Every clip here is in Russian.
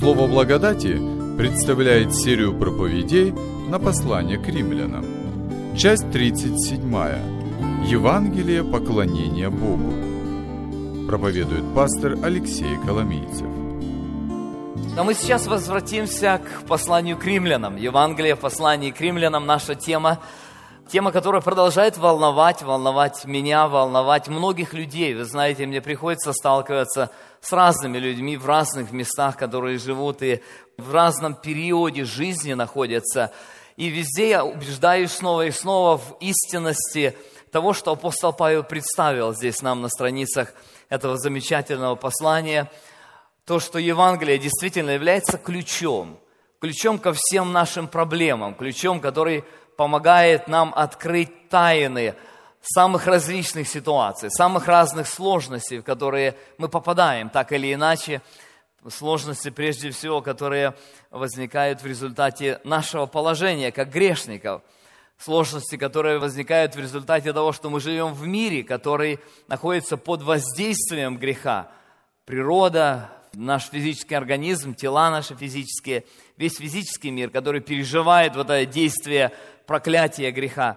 Слово благодати представляет серию проповедей на послание к римлянам. Часть 37. Евангелие поклонения Богу. Проповедует пастор Алексей Коломийцев. Но мы сейчас возвратимся к посланию к римлянам. Евангелие, послание к римлянам, наша тема, которая продолжает волновать меня, волновать многих людей. Вы знаете, мне приходится сталкиваться с разными людьми в разных местах, которые живут и в разном периоде жизни находятся. И везде я убеждаюсь снова и снова в истинности того, что апостол Павел представил здесь нам на страницах этого замечательного послания. То, что Евангелие действительно является ключом ко всем нашим проблемам, ключом, который помогает нам открыть тайны самых различных ситуаций, самых разных сложностей, в которые мы попадаем, так или иначе. Сложности, прежде всего, которые возникают в результате нашего положения, как грешников. Сложности, которые возникают в результате того, что мы живем в мире, который находится под воздействием греха. Природа, наш физический организм, тела наши физические, весь физический мир, который переживает вот это действие проклятия греха.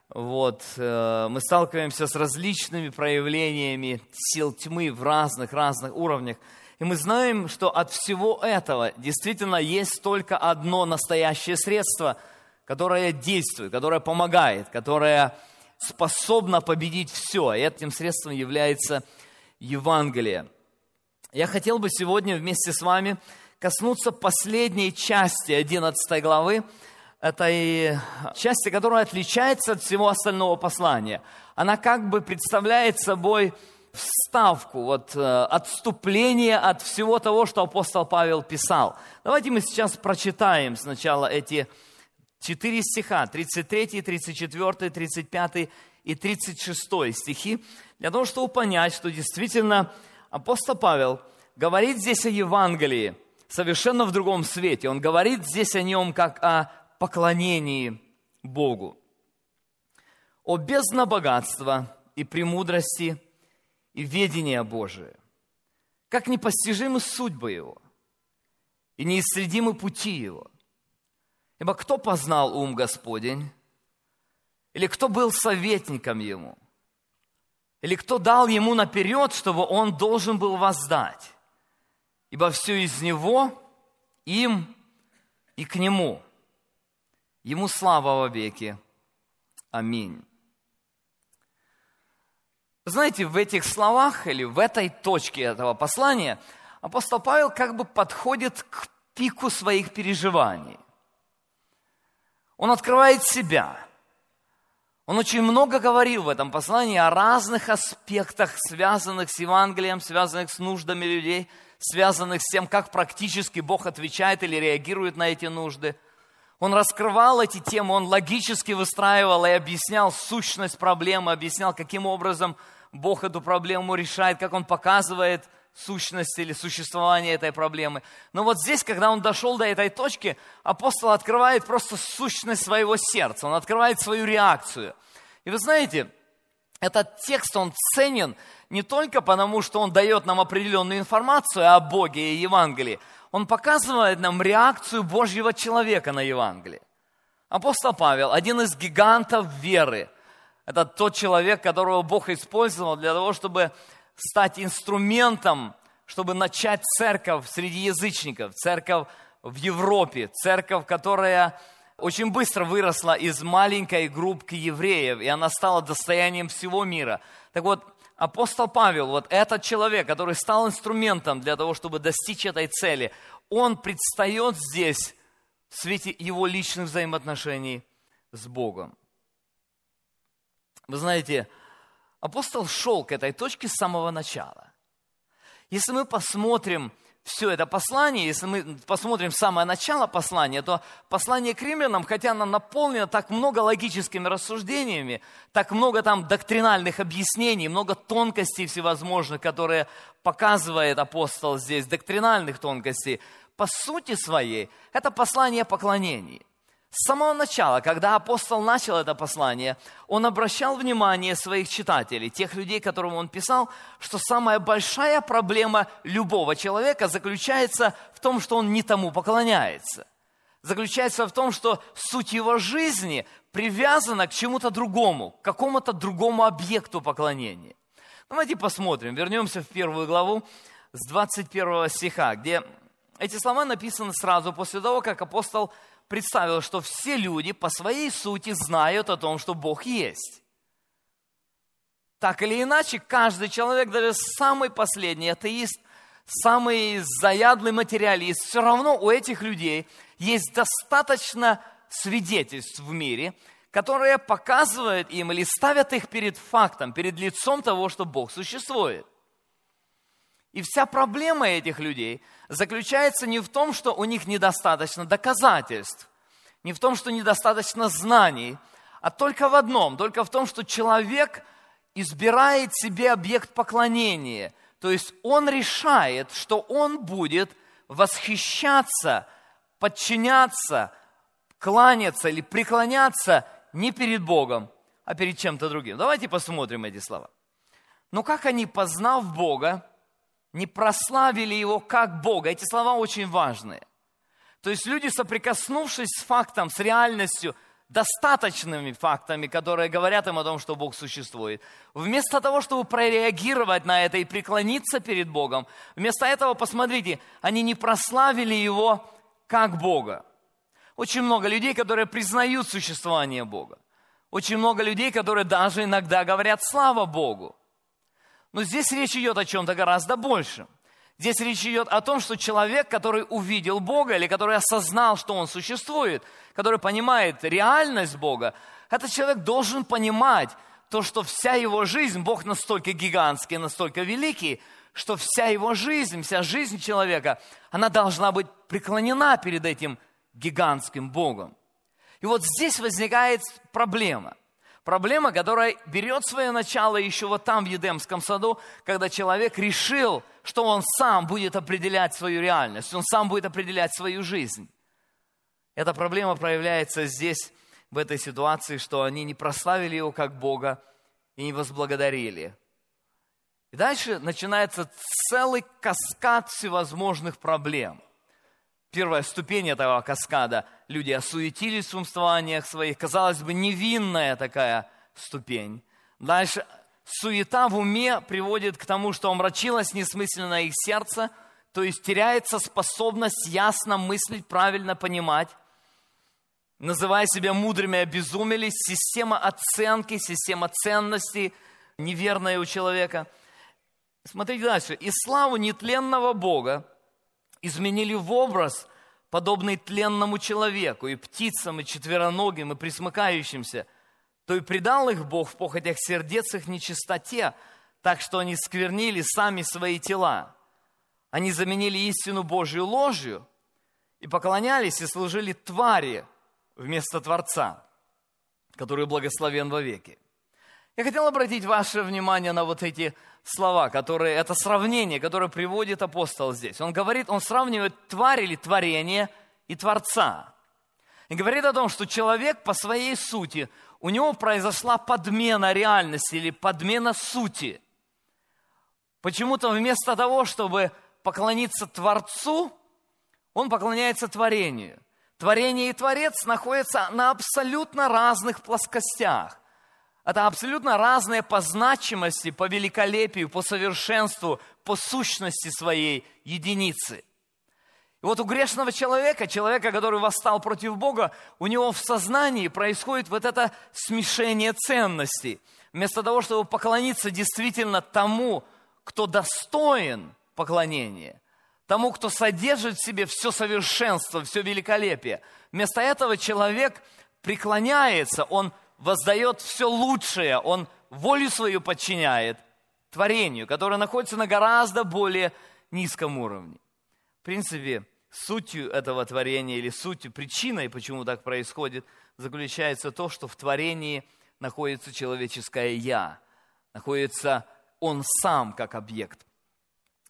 Мы сталкиваемся с различными проявлениями сил тьмы в разных уровнях. И мы знаем, что от всего этого действительно есть только одно настоящее средство, которое действует, которое помогает, которое способно победить все. И этим средством является Евангелие. Я хотел бы сегодня вместе с вами коснуться последней части 11 главы, этой части, которая отличается от всего остального послания. Она как бы представляет собой вставку, отступление от всего того, что апостол Павел писал. Давайте мы сейчас прочитаем сначала эти 4 стиха, 33, 34, 35 и 36 стихи, для того, чтобы понять, что действительно апостол Павел говорит здесь о Евангелии совершенно в другом свете. Он говорит здесь о нем как о поклонении Богу. О бездна богатства и премудрости и ведения Божие, как непостижимы судьбы Его и неисследимы пути Его. Ибо кто познал ум Господень? Или кто был советником Ему? Или кто дал Ему наперед, чтобы Он должен был воздать? Ибо все из Него, им и к Нему. Ему слава во веки. Аминь. Знаете, в этих словах или в этой точке этого послания апостол Павел как бы подходит к пику своих переживаний. Он открывает себя. Он очень много говорил в этом послании о разных аспектах, связанных с Евангелием, связанных с нуждами людей, связанных с тем, как практически Бог отвечает или реагирует на эти нужды. Он раскрывал эти темы, он логически выстраивал и объяснял сущность проблемы, объяснял, каким образом Бог эту проблему решает, как Он показывает сущность или существование этой проблемы. Но вот здесь, когда он дошел до этой точки, апостол открывает просто сущность своего сердца, он открывает свою реакцию. И вы знаете, этот текст, он ценен не только потому, что он дает нам определенную информацию о Боге и Евангелии, он показывает нам реакцию Божьего человека на Евангелие. Апостол Павел, один из гигантов веры, это тот человек, которого Бог использовал для того, чтобы стать инструментом, чтобы начать церковь среди язычников, церковь в Европе, церковь, которая очень быстро выросла из маленькой группки евреев, и она стала достоянием всего мира. Так вот, апостол Павел, вот этот человек, который стал инструментом для того, чтобы достичь этой цели, он предстает здесь в свете его личных взаимоотношений с Богом. Вы знаете, апостол шел к этой точке с самого начала. Если мы посмотрим все это послание, если мы посмотрим самое начало послания, то послание к римлянам, хотя оно наполнено так много логическими рассуждениями, так много там доктринальных объяснений, много тонкостей всевозможных, которые показывает апостол здесь, доктринальных тонкостей, по сути своей, это послание о поклонении. С самого начала, когда апостол начал это послание, он обращал внимание своих читателей, тех людей, которым он писал, что самая большая проблема любого человека заключается в том, что он не тому поклоняется. Заключается в том, что суть его жизни привязана к чему-то другому, к какому-то другому объекту поклонения. Давайте посмотрим, вернемся в 1 главу с 21 стиха, где эти слова написаны сразу после того, как апостол представил, что все люди по своей сути знают о том, что Бог есть. Так или иначе, каждый человек, даже самый последний атеист, самый заядлый материалист, все равно у этих людей есть достаточно свидетельств в мире, которые показывают им или ставят их перед фактом, перед лицом того, что Бог существует. И вся проблема этих людей заключается не в том, что у них недостаточно доказательств, не в том, что недостаточно знаний, а только в одном, только в том, что человек избирает себе объект поклонения. То есть он решает, что он будет восхищаться, подчиняться, кланяться или преклоняться не перед Богом, а перед чем-то другим. Давайте посмотрим эти слова. Но как они, познав Бога, не прославили Его как Бога? Эти слова очень важные. То есть люди, соприкоснувшись с фактом, с реальностью, достаточными фактами, которые говорят им о том, что Бог существует, вместо того, чтобы прореагировать на это и преклониться перед Богом, вместо этого, посмотрите, они не прославили Его как Бога. Очень много людей, которые признают существование Бога. Очень много людей, которые даже иногда говорят «слава Богу». Но здесь речь идет о чем-то гораздо большем. Здесь речь идет о том, что человек, который увидел Бога, или который осознал, что Он существует, который понимает реальность Бога, этот человек должен понимать то, что вся его жизнь, Бог настолько гигантский, настолько великий, что вся его жизнь, вся жизнь человека, она должна быть преклонена перед этим гигантским Богом. И вот здесь возникает проблема. Проблема, которая берет свое начало еще вот там, в Едемском саду, когда человек решил, что он сам будет определять свою реальность, он сам будет определять свою жизнь. Эта проблема проявляется здесь, в этой ситуации, что они не прославили Его как Бога и не возблагодарили. И дальше начинается целый каскад всевозможных проблем. Первая ступень этого каскада – люди осуетились в умствованиях своих. Казалось бы, невинная такая ступень. Дальше суета в уме приводит к тому, что омрачилось несмысленно их сердце, то есть теряется способность ясно мыслить, правильно понимать. Называя себя мудрыми, обезумели. Система оценки, система ценностей неверная у человека. Смотрите дальше. «И славу нетленного Бога изменили в образ, подобный тленному человеку, и птицам, и четвероногим, и пресмыкающимся, то и предал их Бог в похотях сердец их нечистоте, так что они сквернили сами свои тела. Они заменили истину Божию ложью и поклонялись и служили твари вместо Творца, который благословен вовеки». Я хотел обратить ваше внимание на вот эти слова, это сравнение, которое приводит апостол здесь. Он говорит, он сравнивает тварь или творение и Творца. И говорит о том, что человек по своей сути, у него произошла подмена реальности или подмена сути. Почему-то вместо того, чтобы поклониться Творцу, он поклоняется творению. Творение и Творец находятся на абсолютно разных плоскостях. Это абсолютно разные по значимости, по великолепию, по совершенству, по сущности своей единицы. И вот у грешного человека, который восстал против Бога, у него в сознании происходит вот это смешение ценностей. Вместо того, чтобы поклониться действительно тому, кто достоин поклонения, тому, кто содержит в себе все совершенство, все великолепие, вместо этого человек преклоняется, он воздает все лучшее, он волю свою подчиняет творению, которое находится на гораздо более низком уровне. В принципе, сутью этого творения или сутью, причиной, почему так происходит, заключается то, что в творении находится человеческое «я», находится он сам как объект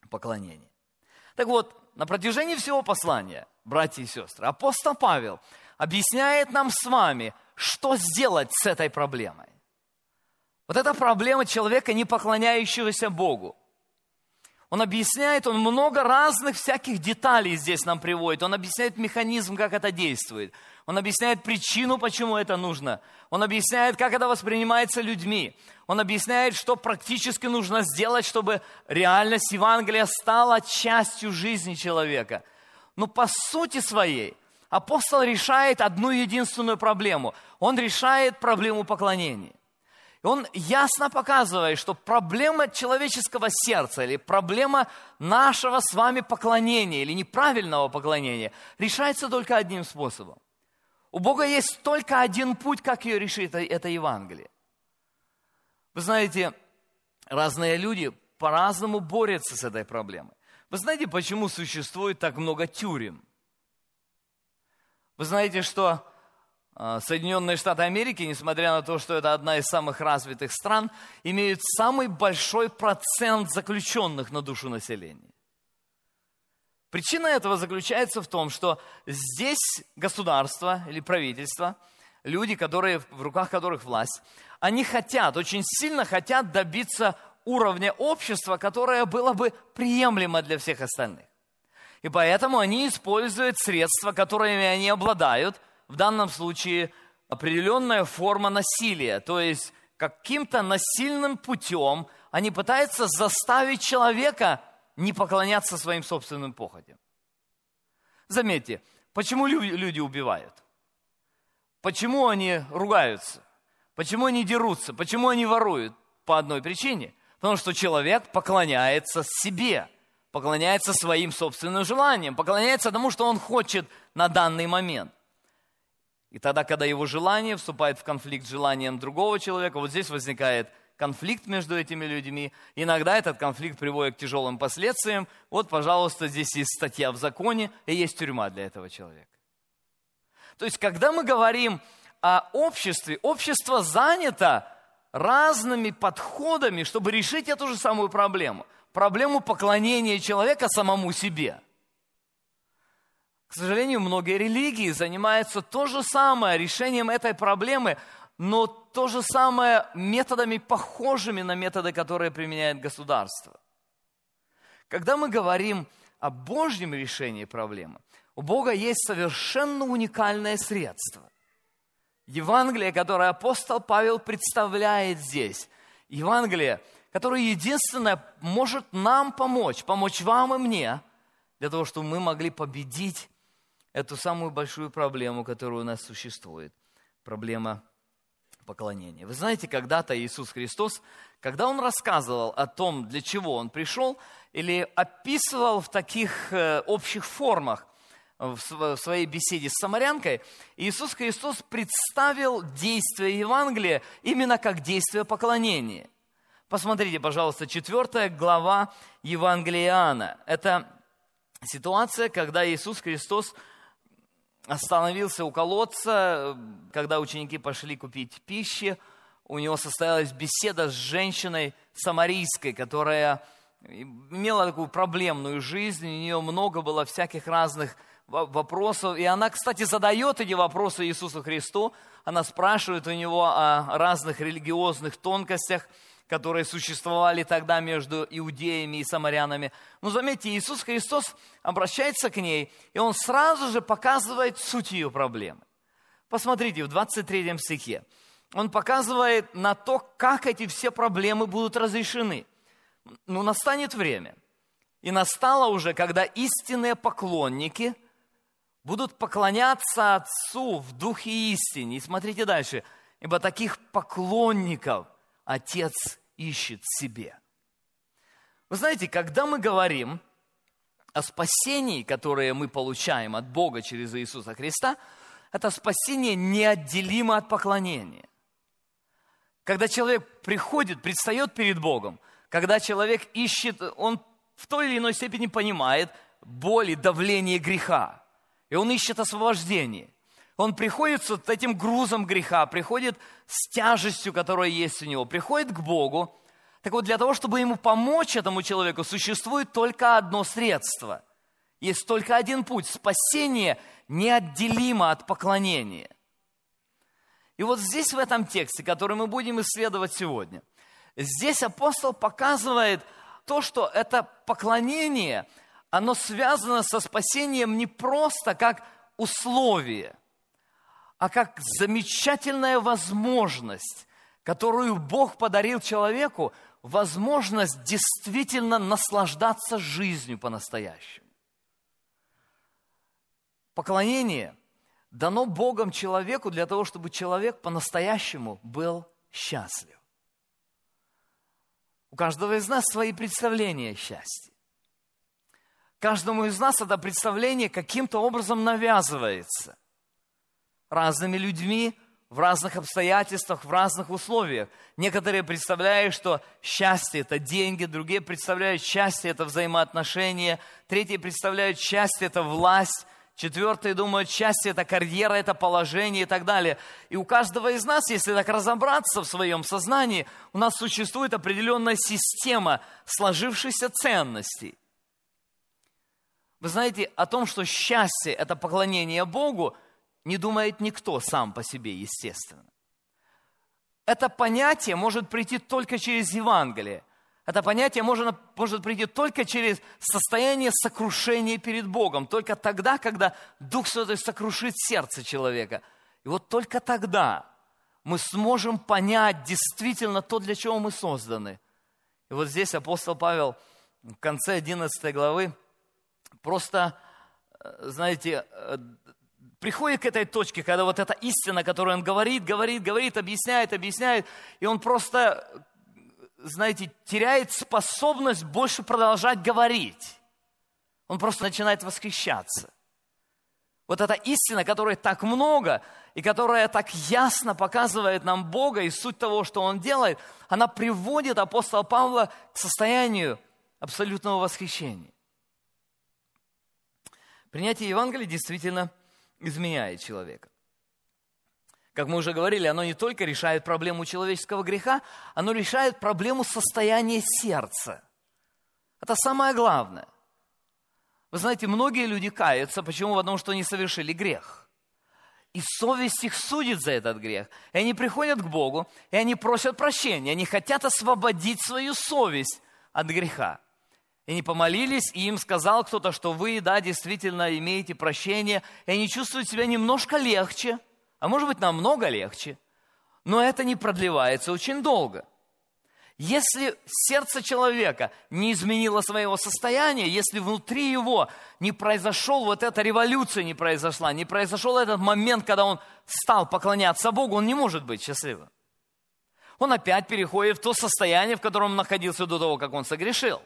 поклонения. Так вот, на протяжении всего послания, братья и сестры, апостол Павел объясняет нам с вами, что сделать с этой проблемой. Вот эта проблема человека, не поклоняющегося Богу. Он объясняет, он много разных всяких деталей здесь нам приводит. Он объясняет механизм, как это действует. Он объясняет причину, почему это нужно. Он объясняет, как это воспринимается людьми. Он объясняет, что практически нужно сделать, чтобы реальность Евангелия стала частью жизни человека. Но по сути своей апостол решает одну единственную проблему. Он решает проблему поклонения. И он ясно показывает, что проблема человеческого сердца или проблема нашего с вами поклонения или неправильного поклонения решается только одним способом. У Бога есть только один путь, как ее решить, это Евангелие. Вы знаете, разные люди по-разному борются с этой проблемой. Вы знаете, почему существует так много тюрем? Вы знаете, что Соединенные Штаты Америки, несмотря на то, что это одна из самых развитых стран, имеют самый большой процент заключенных на душу населения. Причина этого заключается в том, что здесь государство или правительство, люди, в руках которых власть, они очень сильно хотят добиться уровня общества, которое было бы приемлемо для всех остальных. И поэтому они используют средства, которыми они обладают, в данном случае определенная форма насилия, то есть каким-то насильным путем они пытаются заставить человека не поклоняться своим собственным похотям. Заметьте, почему люди убивают? Почему они ругаются? Почему они дерутся? Почему они воруют? По одной причине. Потому что человек поклоняется себе, поклоняется своим собственным желаниям, поклоняется тому, что он хочет на данный момент. И тогда, когда его желание вступает в конфликт с желанием другого человека, вот здесь возникает конфликт между этими людьми. Иногда этот конфликт приводит к тяжелым последствиям. Вот, пожалуйста, здесь есть статья в законе, и есть тюрьма для этого человека. То есть, когда мы говорим о обществе, общество занято разными подходами, чтобы решить эту же самую проблему. Проблему поклонения человека самому себе. К сожалению, многие религии занимаются то же самое решением этой проблемы, но то же самое методами, похожими на методы, которые применяет государство. Когда мы говорим о Божьем решении проблемы, у Бога есть совершенно уникальное средство. Евангелие, которое апостол Павел представляет здесь. Евангелие, которое единственное может нам помочь вам и мне, для того, чтобы мы могли победить эту самую большую проблему, которая у нас существует. Проблема поклонения. Вы знаете, когда-то Иисус Христос, когда Он рассказывал о том, для чего Он пришел, или описывал в таких общих формах в своей беседе с самарянкой, Иисус Христос представил действие Евангелия именно как действие поклонения. Посмотрите, пожалуйста, 4 глава Евангелия Иоанна. Это ситуация, когда Иисус Христос остановился у колодца, когда ученики пошли купить пищи. У него состоялась беседа с женщиной самарийской, которая имела такую проблемную жизнь, у нее много было всяких разных вопросов. И она, кстати, задает эти вопросы Иисусу Христу. Она спрашивает у него о разных религиозных тонкостях, которые существовали тогда между иудеями и самарянами. Но заметьте, Иисус Христос обращается к ней, и Он сразу же показывает суть ее проблемы. Посмотрите, в 23 стихе. Он показывает на то, как эти все проблемы будут разрешены. Но настанет время. И настало уже, когда истинные поклонники будут поклоняться Отцу в Духе и истине. И смотрите дальше. Ибо таких поклонников Отец ищет себе. Вы знаете, когда мы говорим о спасении, которое мы получаем от Бога через Иисуса Христа, это спасение неотделимо от поклонения. Когда человек предстает перед Богом, когда человек ищет, он в той или иной степени понимает боль и давление греха, и он ищет освобождение. Он приходит с вот этим грузом греха, приходит с тяжестью, которая есть у него, приходит к Богу. Так вот, для того, чтобы ему помочь этому человеку, существует только одно средство. Есть только один путь. Спасение неотделимо от поклонения. И вот здесь, в этом тексте, который мы будем исследовать сегодня, здесь апостол показывает то, что это поклонение, оно связано со спасением не просто как условие, а как замечательная возможность, которую Бог подарил человеку, возможность действительно наслаждаться жизнью по-настоящему. Поклонение дано Богом человеку для того, чтобы человек по-настоящему был счастлив. У каждого из нас свои представления о счастье. Каждому из нас это представление каким-то образом навязывается разными людьми, в разных обстоятельствах, в разных условиях. Некоторые представляют, что счастье – это деньги, другие представляют, счастье – это взаимоотношения, третьи представляют, счастье – это власть, четвертые думают, счастье – это карьера, это положение и так далее. И у каждого из нас, если так разобраться в своем сознании, у нас существует определенная система сложившихся ценностей. Вы знаете, о том, что счастье – это поклонение Богу, не думает никто сам по себе, естественно. Это понятие может прийти только через Евангелие. Это понятие может прийти только через состояние сокрушения перед Богом. Только тогда, когда Дух Святой сокрушит сердце человека. И вот только тогда мы сможем понять действительно то, для чего мы созданы. И вот здесь апостол Павел в конце 11 главы просто, знаете, приходит к этой точке, когда вот эта истина, которую он говорит, объясняет, и он просто, знаете, теряет способность больше продолжать говорить. Он просто начинает восхищаться. Вот эта истина, которой так много, и которая так ясно показывает нам Бога и суть того, что Он делает, она приводит апостола Павла к состоянию абсолютного восхищения. Принятие Евангелия действительно изменяет человека. Как мы уже говорили, оно не только решает проблему человеческого греха, оно решает проблему состояния сердца. Это самое главное. Вы знаете, многие люди каются, почему? Потому что они совершили грех. И совесть их судит за этот грех. И они приходят к Богу, и они просят прощения. Они хотят освободить свою совесть от греха. И они помолились, и им сказал кто-то, что вы, да, действительно имеете прощение, и они чувствуют себя немножко легче, а может быть, намного легче, но это не продлевается очень долго. Если сердце человека не изменило своего состояния, если внутри его не произошел вот эта революция, не произошел этот момент, когда он стал поклоняться Богу, он не может быть счастливым. Он опять переходит в то состояние, в котором он находился до того, как он согрешил.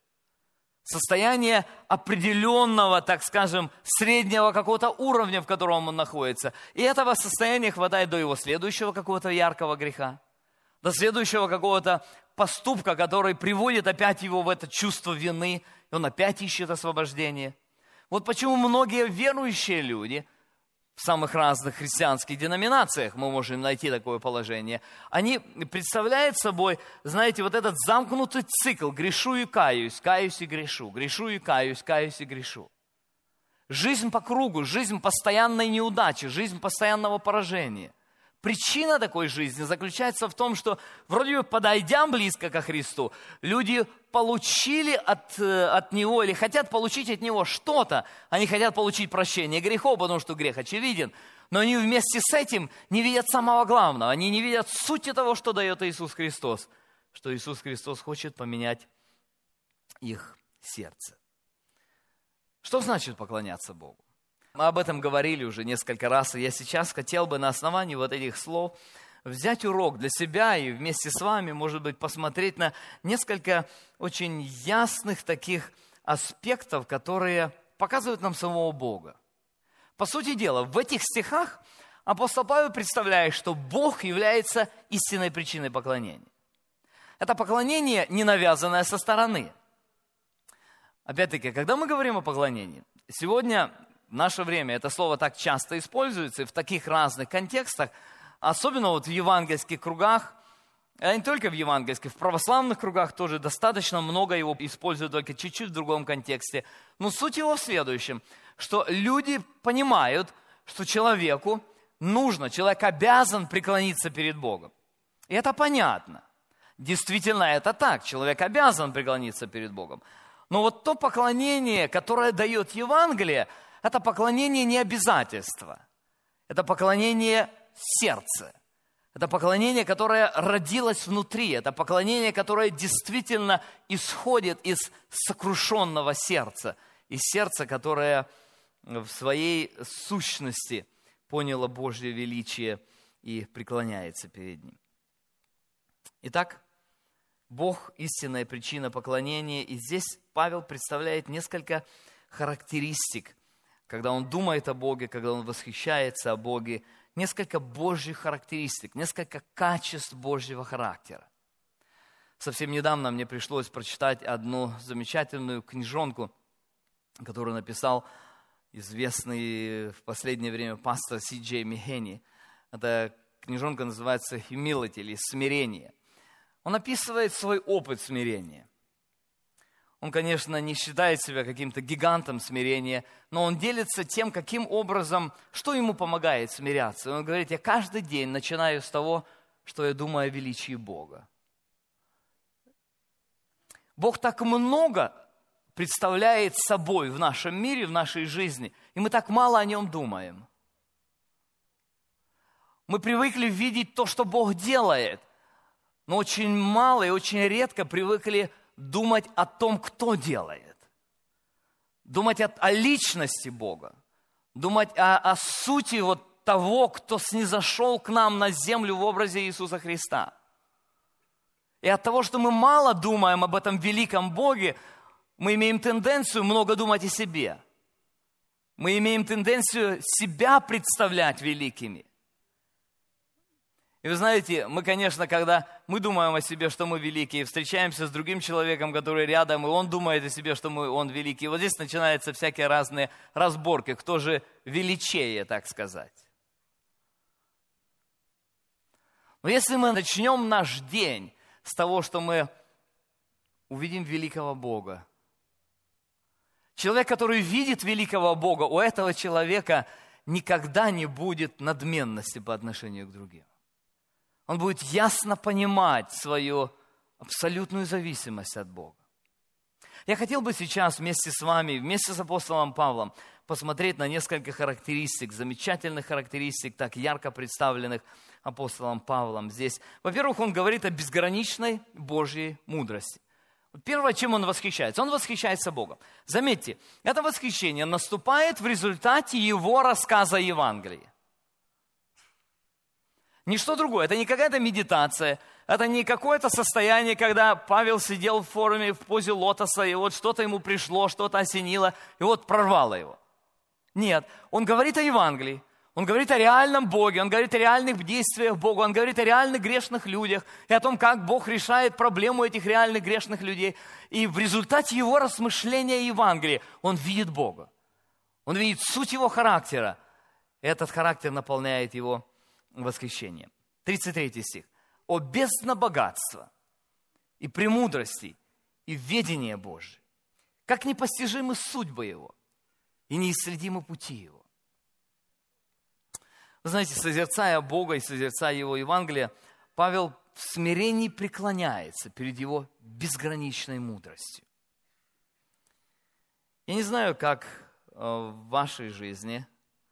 Состояние определенного, так скажем, среднего какого-то уровня, в котором он находится. И этого состояния хватает до его следующего какого-то яркого греха, до следующего какого-то поступка, который приводит опять его в это чувство вины, и он опять ищет освобождение. Вот почему многие верующие люди в самых разных христианских деноминациях, мы можем найти такое положение, они представляют собой, знаете, вот этот замкнутый цикл: грешу и каюсь, каюсь и грешу, грешу и каюсь, каюсь и грешу. Жизнь по кругу, жизнь постоянной неудачи, жизнь постоянного поражения. Причина такой жизни заключается в том, что вроде бы подойдя близко ко Христу, люди получили от Него или хотят получить от Него что-то. Они хотят получить прощение грехов, потому что грех очевиден. Но они вместе с этим не видят самого главного. Они не видят сути того, что дает Иисус Христос. Что Иисус Христос хочет поменять их сердце. Что значит поклоняться Богу? Мы об этом говорили уже несколько раз, и я сейчас хотел бы на основании вот этих слов взять урок для себя и вместе с вами, может быть, посмотреть на несколько очень ясных таких аспектов, которые показывают нам самого Бога. По сути дела, в этих стихах апостол Павел представляет, что Бог является истинной причиной поклонения. Это поклонение не навязанное со стороны. Опять-таки, когда мы говорим о поклонении, сегодня в наше время это слово так часто используется и в таких разных контекстах, особенно вот в евангельских кругах, А не только в евангельских, в православных кругах тоже достаточно много его используют, только чуть-чуть в другом контексте. Но суть его в следующем, что люди понимают, что человек обязан преклониться перед Богом. И это понятно. Действительно, это так. Человек обязан преклониться перед Богом. Но вот то поклонение, которое дает Евангелие, это поклонение не обязательства. Это поклонение сердца. Это поклонение, которое родилось внутри. Это поклонение, которое действительно исходит из сокрушенного сердца. Из сердца, которое в своей сущности поняло Божье величие и преклоняется перед Ним. Итак, Бог – истинная причина поклонения. И здесь Павел представляет несколько характеристик, когда он думает о Боге, когда он восхищается о Боге, несколько Божьих характеристик, несколько качеств Божьего характера. Совсем недавно мне пришлось прочитать одну замечательную книжонку, которую написал известный в последнее время пастор Си Джей Мехени. Эта книжонка называется «Humility» или «Смирение». Он описывает свой опыт смирения. Он, конечно, не считает себя каким-то гигантом смирения, но он делится тем, каким образом, что ему помогает смиряться. Он говорит, я каждый день начинаю с того, что я думаю о величии Бога. Бог так много представляет собой в нашем мире, в нашей жизни, и мы так мало о нем думаем. Мы привыкли видеть то, что Бог делает, но очень мало и очень редко привыкли думать о том, кто делает. Думать о личности Бога. Думать о сути вот того, кто снизошел к нам на землю в образе Иисуса Христа. И от того, что мы мало думаем об этом великом Боге, мы имеем тенденцию много думать о себе. Мы имеем тенденцию себя представлять великими. И вы знаете, мы, конечно, когда мы думаем о себе, что мы великие, встречаемся с другим человеком, который рядом, и он думает о себе, что он великий. Вот здесь начинаются всякие разные разборки, кто же величее, так сказать. Но если мы начнем наш день с того, что мы увидим великого Бога, человек, который видит великого Бога, у этого человека никогда не будет надменности по отношению к другим. Он будет ясно понимать свою абсолютную зависимость от Бога. Я хотел бы сейчас вместе с вами, вместе с апостолом Павлом, посмотреть на несколько характеристик, замечательных характеристик, так ярко представленных апостолом Павлом здесь. Во-первых, он говорит о безграничной Божьей мудрости. Первое, чем он восхищается Богом. Заметьте, это восхищение наступает в результате его рассказа о Евангелии. Ничто другое, это не какая-то медитация, это не какое-то состояние, когда Павел сидел в форуме в позе лотоса, и вот что-то ему пришло, что-то осенило, и вот прорвало его. Нет, он говорит о Евангелии, он говорит о реальном Боге, он говорит о реальных действиях Бога, он говорит о реальных грешных людях, и о том, как Бог решает проблему этих реальных грешных людей. И в результате его размышления о Евангелии он видит Бога, он видит суть его характера, и этот характер наполняет его восхищение. 33 стих. «О бездна богатства и премудрости и ведения Божие, как непостижимы судьбы Его и неисследимы пути Его». Вы знаете, созерцая Бога и созерцая Его Евангелие, Павел в смирении преклоняется перед Его безграничной мудростью. Я не знаю, как в вашей жизни.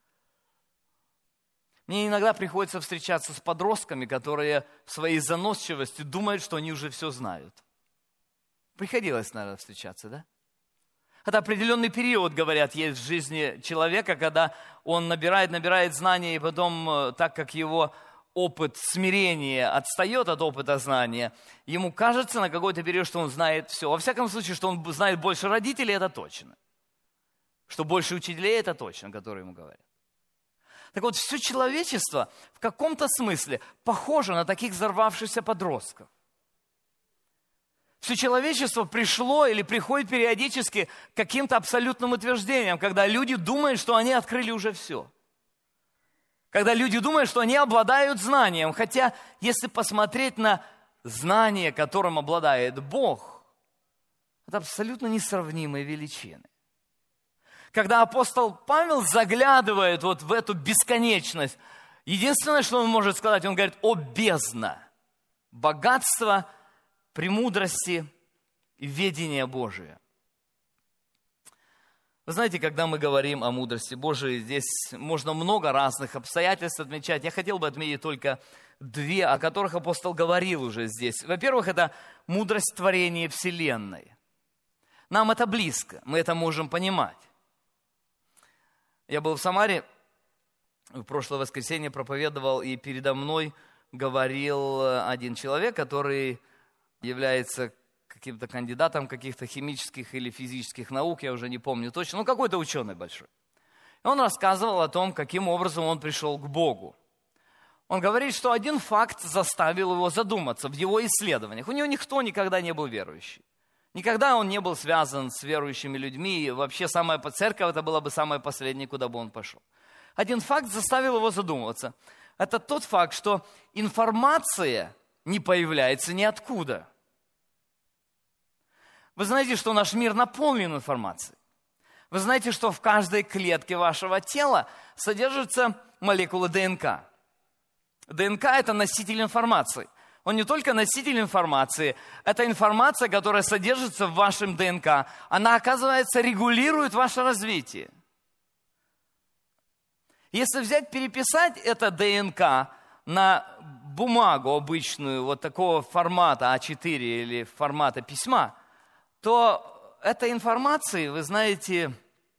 Мне иногда приходится встречаться с подростками, которые в своей заносчивости думают, что они уже все знают. Приходилось, наверное, встречаться, да? Это определенный период, говорят, есть в жизни человека, когда он набирает знания, и потом, так как его опыт смирения отстает от опыта знания, ему кажется на какой-то период, что он знает все. Во всяком случае, что он знает больше родителей, это точно. Что больше учителей, это точно, которые ему говорят. Так вот, все человечество в каком-то смысле похоже на таких взорвавшихся подростков. Все человечество пришло или приходит периодически к каким-то абсолютным утверждениям, когда люди думают, что они открыли уже все. Когда люди думают, что они обладают знанием. Хотя, если посмотреть на знание, которым обладает Бог, это абсолютно несравнимые величины. Когда апостол Павел заглядывает вот в эту бесконечность, единственное, что он может сказать, он говорит: «О бездна, богатство, премудрости и ведения Божия». Вы знаете, когда мы говорим о мудрости Божией, здесь можно много разных обстоятельств отмечать. Я хотел бы отметить только две, о которых апостол говорил уже здесь. Во-первых, это мудрость творения Вселенной. Нам это близко, мы это можем понимать. Я был в Самаре, в прошлое воскресенье проповедовал, и передо мной говорил один человек, который является каким-то кандидатом каких-то химических или физических наук, я уже не помню точно, какой-то ученый большой. И он рассказывал о том, каким образом он пришел к Богу. Он говорит, что один факт заставил его задуматься в его исследованиях. У него никто никогда не был верующий. Никогда он не был связан с верующими людьми, и вообще самая церковь, это была бы самая последняя, куда бы он пошел. Один факт заставил его задумываться. Это тот факт, что информация не появляется ниоткуда. Вы знаете, что наш мир наполнен информацией. Вы знаете, что в каждой клетке вашего тела содержатся молекулы ДНК. ДНК – это носитель информации. Он не только носитель информации, это информация, которая содержится в вашем ДНК. Она, оказывается, регулирует ваше развитие. Если взять, переписать это ДНК на бумагу обычную, вот такого формата А4 или формата письма, то этой информации, вы знаете,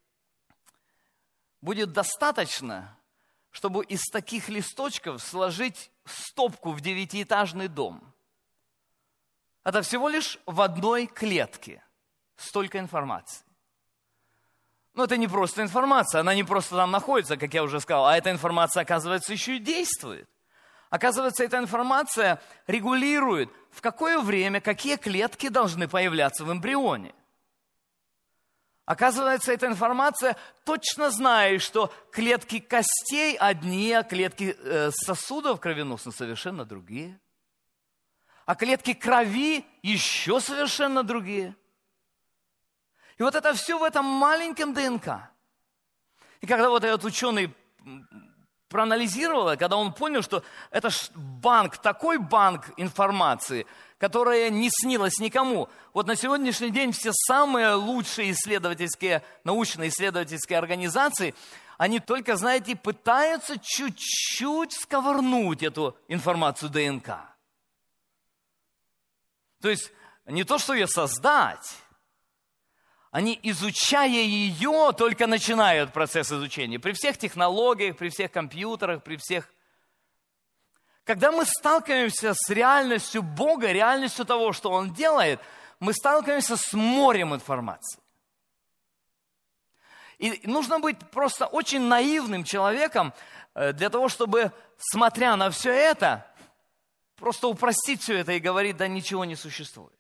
будет достаточно, чтобы из таких листочков сложить стопку в 9-этажный дом. Это всего лишь в одной клетке столько информации. Но это не просто информация, она не просто там находится, как я уже сказал, а эта информация, оказывается, еще и действует. Оказывается, эта информация регулирует, в какое время какие клетки должны появляться в эмбрионе. Оказывается, эта информация точно знает, что клетки костей одни, а клетки сосудов кровеносных совершенно другие. А клетки крови еще совершенно другие. И вот это все в этом маленьком ДНК. И когда вот этот ученый проанализировал, когда он понял, что это банк, такой банк информации, которая не снилась никому. Вот на сегодняшний день все самые лучшие исследовательские, научно-исследовательские организации, они только, знаете, пытаются чуть-чуть сковырнуть эту информацию ДНК. То есть не то, что ее создать, они, изучая ее, только начинают процесс изучения. При всех технологиях, при всех компьютерах, при всех... Когда мы сталкиваемся с реальностью Бога, реальностью того, что Он делает, мы сталкиваемся с морем информации. И нужно быть просто очень наивным человеком для того, чтобы, смотря на все это, просто упростить все это и говорить: да ничего не существует.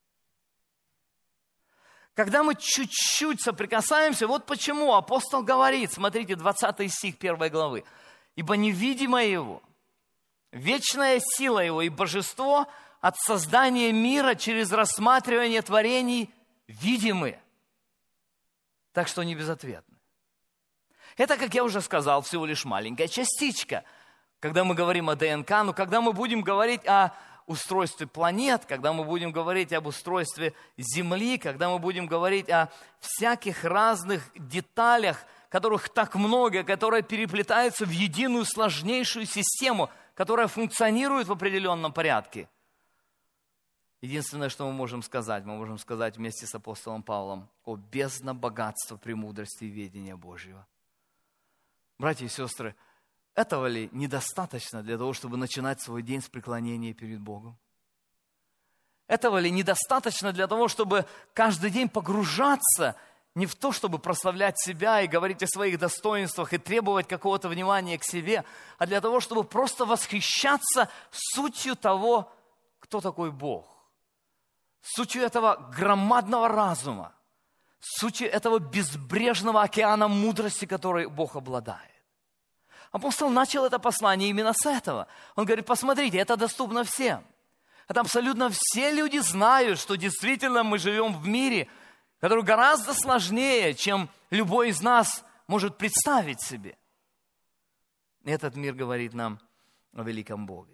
Когда мы чуть-чуть соприкасаемся, вот почему апостол говорит, смотрите, 20 стих 1 главы. «Ибо невидимое Его, вечная сила Его и божество от создания мира через рассматривание творений видимы». Так что не безответны. Это, как я уже сказал, всего лишь маленькая частичка. Когда мы говорим о ДНК, но когда мы будем говорить о устройстве планет, когда мы будем говорить об устройстве Земли, когда мы будем говорить о всяких разных деталях, которых так много, которые переплетаются в единую сложнейшую систему, которая функционирует в определенном порядке. Единственное, что мы можем сказать вместе с апостолом Павлом: «О бездна богатства, премудрости и ведения Божьего». Братья и сестры, этого ли недостаточно для того, чтобы начинать свой день с преклонения перед Богом? Этого ли недостаточно для того, чтобы каждый день погружаться не в то, чтобы прославлять себя и говорить о своих достоинствах и требовать какого-то внимания к себе, а для того, чтобы просто восхищаться сутью того, кто такой Бог, сутью этого громадного разума, сутью этого безбрежного океана мудрости, которой Бог обладает. Апостол начал это послание именно с этого. Он говорит: посмотрите, это доступно всем. Это абсолютно все люди знают, что действительно мы живем в мире, который гораздо сложнее, чем любой из нас может представить себе. Этот мир говорит нам о великом Боге.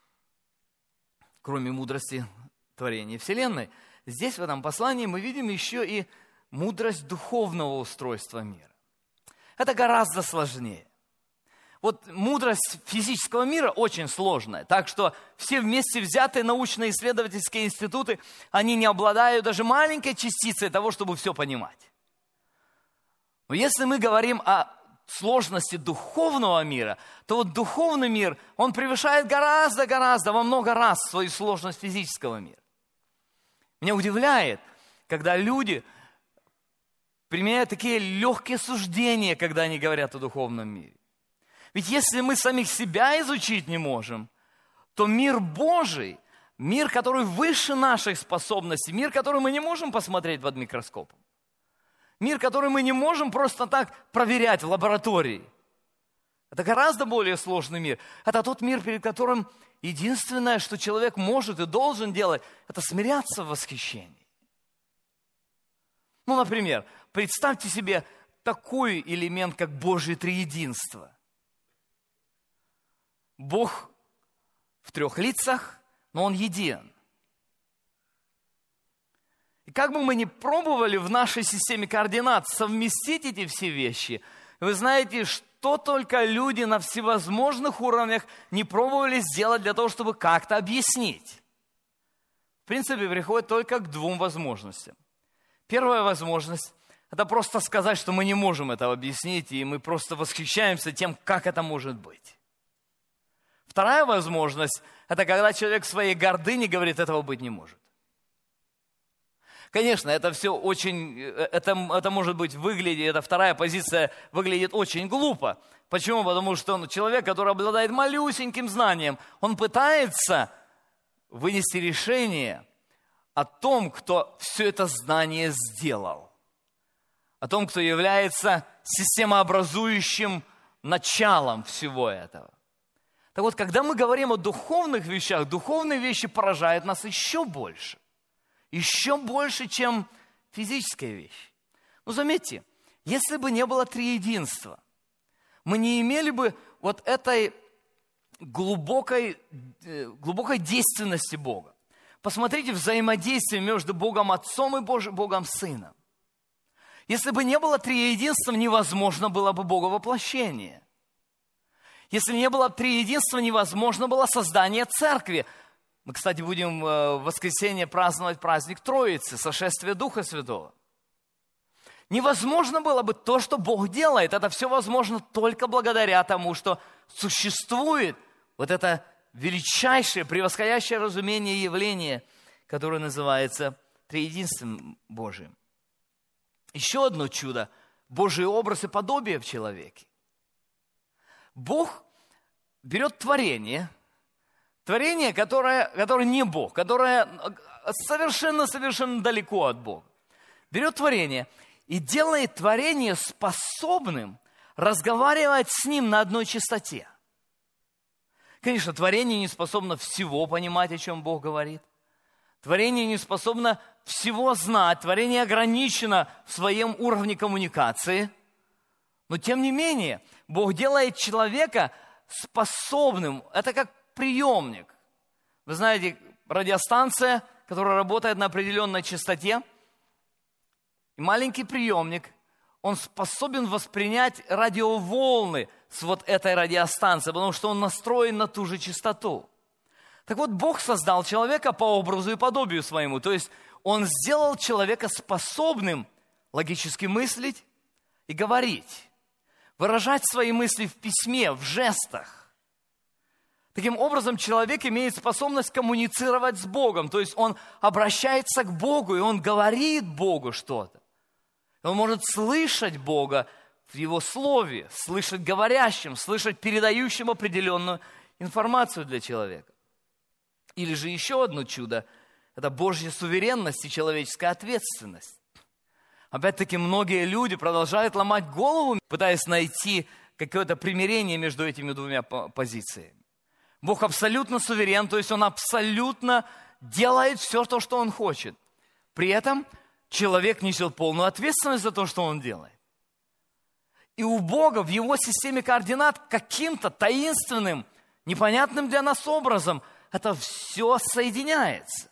Кроме мудрости творения Вселенной, здесь в этом послании мы видим еще и мудрость духовного устройства мира. Это гораздо сложнее. Вот мудрость физического мира очень сложная, так что все вместе взятые научно-исследовательские институты, они не обладают даже маленькой частицей того, чтобы все понимать. Но если мы говорим о сложности духовного мира, то вот духовный мир, он превышает гораздо, во много раз свою сложность физического мира. Меня удивляет, когда люди применяют такие легкие суждения, когда они говорят о духовном мире. Ведь если мы самих себя изучить не можем, то мир Божий, мир, который выше наших способностей, мир, который мы не можем посмотреть под микроскопом, мир, который мы не можем просто так проверять в лаборатории. Это гораздо более сложный мир. Это тот мир, перед которым единственное, что человек может и должен делать, это смиряться в восхищении. Ну, например, представьте себе такой элемент, как Божье триединство. Бог в 3 лицах, но Он един. И как бы мы ни пробовали в нашей системе координат совместить эти все вещи, вы знаете, что только люди на всевозможных уровнях не пробовали сделать для того, чтобы как-то объяснить. В принципе, приходит только к 2 возможностям. Первая возможность – это просто сказать, что мы не можем этого объяснить, и мы просто восхищаемся тем, как это может быть. Вторая возможность – это когда человек в своей гордыне говорит, этого быть не может. Конечно, это все очень, это может быть выглядит, эта вторая позиция выглядит очень глупо. Почему? Потому что человек, который обладает малюсеньким знанием, он пытается вынести решение о том, кто все это знание сделал. О том, кто является системообразующим началом всего этого. Так вот, когда мы говорим о духовных вещах, духовные вещи поражают нас еще больше, чем физическая вещь. Но заметьте, если бы не было триединства, мы не имели бы вот этой глубокой действенности Бога. Посмотрите взаимодействие между Богом Отцом и Богом Сыном. Если бы не было триединства, невозможно было бы Боговоплощение. Если не было триединства, невозможно было создание церкви. Мы, кстати, будем в воскресенье праздновать праздник Троицы, сошествие Духа Святого. Невозможно было бы то, что Бог делает. Это все возможно только благодаря тому, что существует вот это величайшее, превосходящее разумение явления, которое называется триединством Божиим. Еще одно чудо – Божий образ и подобие в человеке. Бог берет творение, которое не Бог, которое совершенно далеко от Бога. Берет творение и делает творение способным разговаривать с Ним на одной частоте. Конечно, творение не способно всего понимать, о чем Бог говорит. Творение не способно всего знать. Творение ограничено в своем уровне коммуникации. Но тем не менее, Бог делает человека способным. Это как приемник. Вы знаете, радиостанция, которая работает на определенной частоте, и маленький приемник, он способен воспринять радиоволны с вот этой радиостанции, потому что он настроен на ту же частоту. Так вот, Бог создал человека по образу и подобию своему. То есть, Он сделал человека способным логически мыслить и говорить, выражать свои мысли в письме, в жестах. Таким образом, человек имеет способность коммуницировать с Богом. То есть, он обращается к Богу, и он говорит Богу что-то. Он может слышать Бога в Его Слове, слышать говорящим, слышать передающим определенную информацию для человека. Или же еще одно чудо – это Божья суверенность и человеческая ответственность. Опять-таки, многие люди продолжают ломать голову, пытаясь найти какое-то примирение между этими двумя позициями. Бог абсолютно суверен, то есть Он абсолютно делает все то, что он хочет. При этом человек несет полную ответственность за то, что он делает. И у Бога в его системе координат каким-то таинственным, непонятным для нас образом это все соединяется.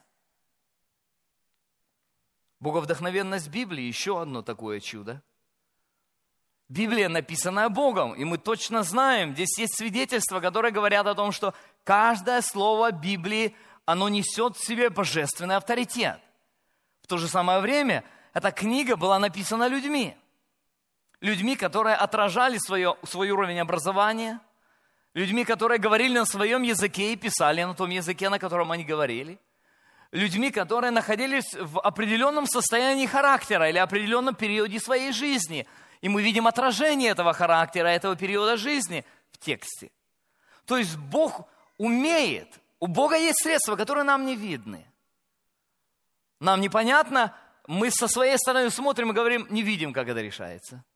Боговдохновенность Библии – еще одно такое чудо. Библия, написанная Богом, и мы точно знаем, здесь есть свидетельства, которые говорят о том, что каждое слово Библии, оно несет в себе божественный авторитет. В то же самое время эта книга была написана людьми. Людьми, которые отражали свой уровень образования, людьми, которые говорили на своем языке и писали на том языке, на котором они говорили, людьми, которые находились в определенном состоянии характера или определенном периоде своей жизни. И мы видим отражение этого характера, этого периода жизни в тексте. То есть Бог умеет, у Бога есть средства, которые нам не видны. Нам непонятно, мы со своей стороны смотрим и говорим, не видим, как это решается.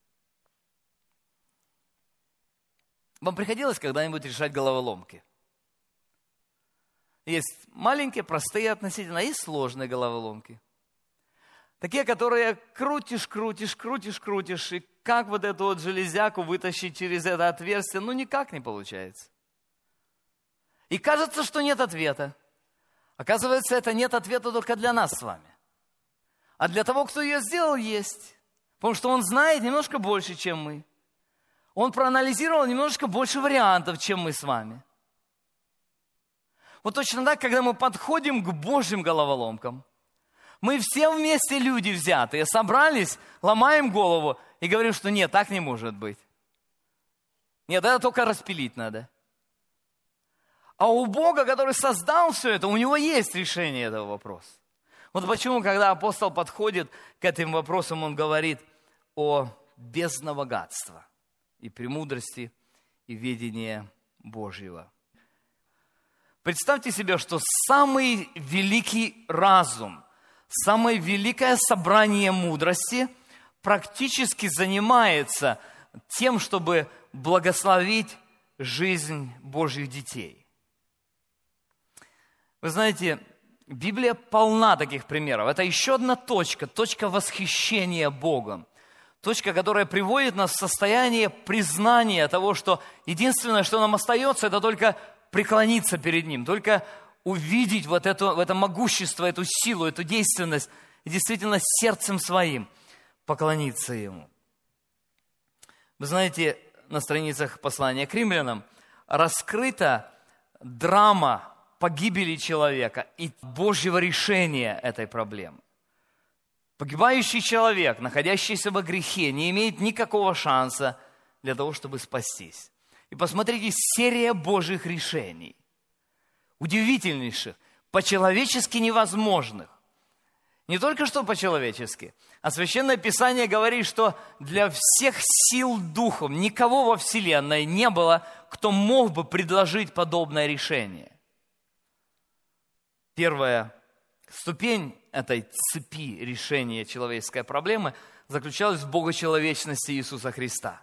Вам приходилось когда-нибудь решать головоломки? Есть маленькие, простые относительно, и сложные головоломки. Такие, которые крутишь, и как вот эту вот железяку вытащить через это отверстие, никак не получается. И кажется, что нет ответа. Оказывается, это нет ответа только для нас с вами. А для того, кто ее сделал, есть. Потому что он знает немножко больше, чем мы. Он проанализировал немножко больше вариантов, чем мы с вами. Вот точно так, когда мы подходим к Божьим головоломкам, мы все вместе люди взятые, собрались, ломаем голову и говорим, что нет, так не может быть. Нет, это только распилить надо. А у Бога, который создал все это, у него есть решение этого вопроса. Вот почему, когда апостол подходит к этим вопросам, он говорит о бездне богатства и премудрости, и ведения Божьего. Представьте себе, что самый великий разум, самое великое собрание мудрости практически занимается тем, чтобы благословить жизнь Божьих детей. Вы знаете, Библия полна таких примеров. Это еще одна точка восхищения Богом. Точка, которая приводит нас в состояние признания того, что единственное, что нам остается, это только преклониться перед Ним, только увидеть вот это могущество, эту силу, эту действенность, и действительно сердцем своим поклониться Ему. Вы знаете, на страницах послания к римлянам раскрыта драма погибели человека и Божьего решения этой проблемы. Погибающий человек, находящийся во грехе, не имеет никакого шанса для того, чтобы спастись. И посмотрите, серия Божьих решений, удивительнейших, по-человечески невозможных. Не только что по-человечески, а Священное Писание говорит, что для всех сил духов никого во Вселенной не было, кто мог бы предложить подобное решение. Первая ступень этой цепи решения человеческой проблемы заключалась в богочеловечности Иисуса Христа.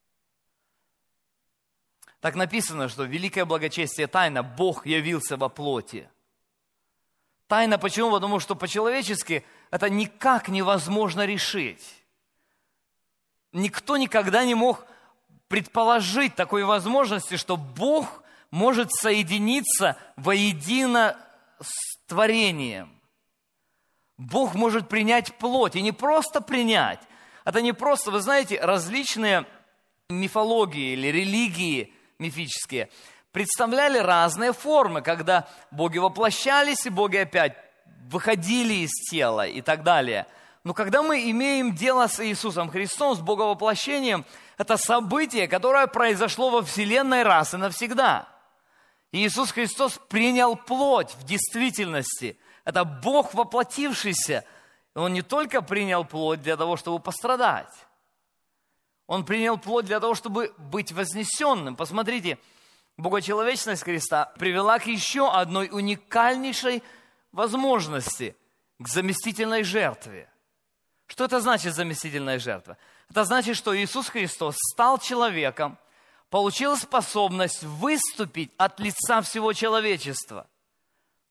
Так написано, что великое благочестие тайна, Бог явился во плоти. Тайна почему? Потому что по-человечески это никак невозможно решить. Никто никогда не мог предположить такой возможности, что Бог может соединиться воедино с творением. Бог может принять плоть, и не просто принять. Это не просто, вы знаете, различные мифологии или религии мифические представляли разные формы, когда боги воплощались, и боги опять выходили из тела и так далее. Но когда мы имеем дело с Иисусом Христом, с боговоплощением, это событие, которое произошло во Вселенной раз и навсегда. Иисус Христос принял плоть в действительности. Это Бог воплотившийся. Он не только принял плоть для того, чтобы пострадать. Он принял плоть для того, чтобы быть вознесенным. Посмотрите, богочеловечность Христа привела к еще одной уникальнейшей возможности, к заместительной жертве. Что это значит заместительная жертва? Это значит, что Иисус Христос стал человеком, получил способность выступить от лица всего человечества.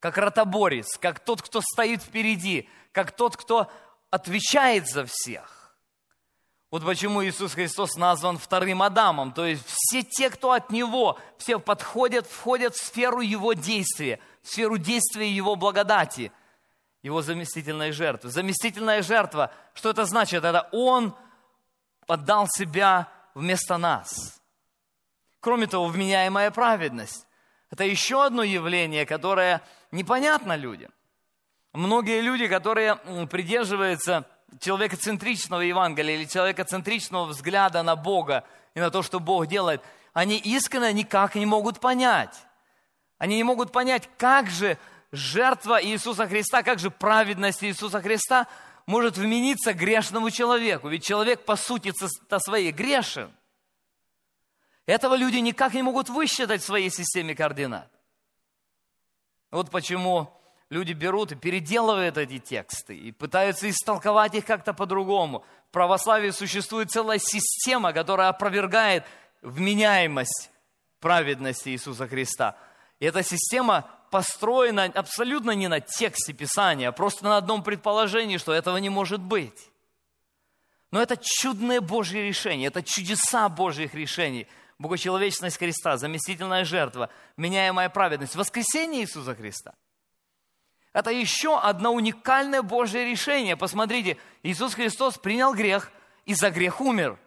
как ротоборец, как тот, кто стоит впереди, как тот, кто отвечает за всех. Вот почему Иисус Христос назван вторым Адамом. То есть все те, кто от Него, все входят в сферу Его действия, в сферу действия Его благодати, Его заместительной жертвы. Заместительная жертва, что это значит? Это Он отдал себя вместо нас. Кроме того, вменяемая праведность. Это еще одно явление, которое непонятно людям. Многие люди, которые придерживаются человекоцентричного Евангелия или человекоцентричного взгляда на Бога и на то, что Бог делает, они искренне никак не могут понять. Они не могут понять, как же жертва Иисуса Христа, как же праведность Иисуса Христа может вмениться грешному человеку. Ведь человек по сути-то своей грешен. Этого люди никак не могут высчитать в своей системе координат. Вот почему люди берут и переделывают эти тексты и пытаются истолковать их как-то по-другому. В православии существует целая система, которая опровергает вменяемость праведности Иисуса Христа. И эта система построена абсолютно не на тексте Писания, а просто на одном предположении, что этого не может быть. Но это чудное Божье решение, это чудеса Божьих решений. Богочеловечность Христа, заместительная жертва, вменяемая праведность, воскресение Иисуса Христа. Это еще одно уникальное Божье решение. Посмотрите, Иисус Христос принял грех и за грех умер.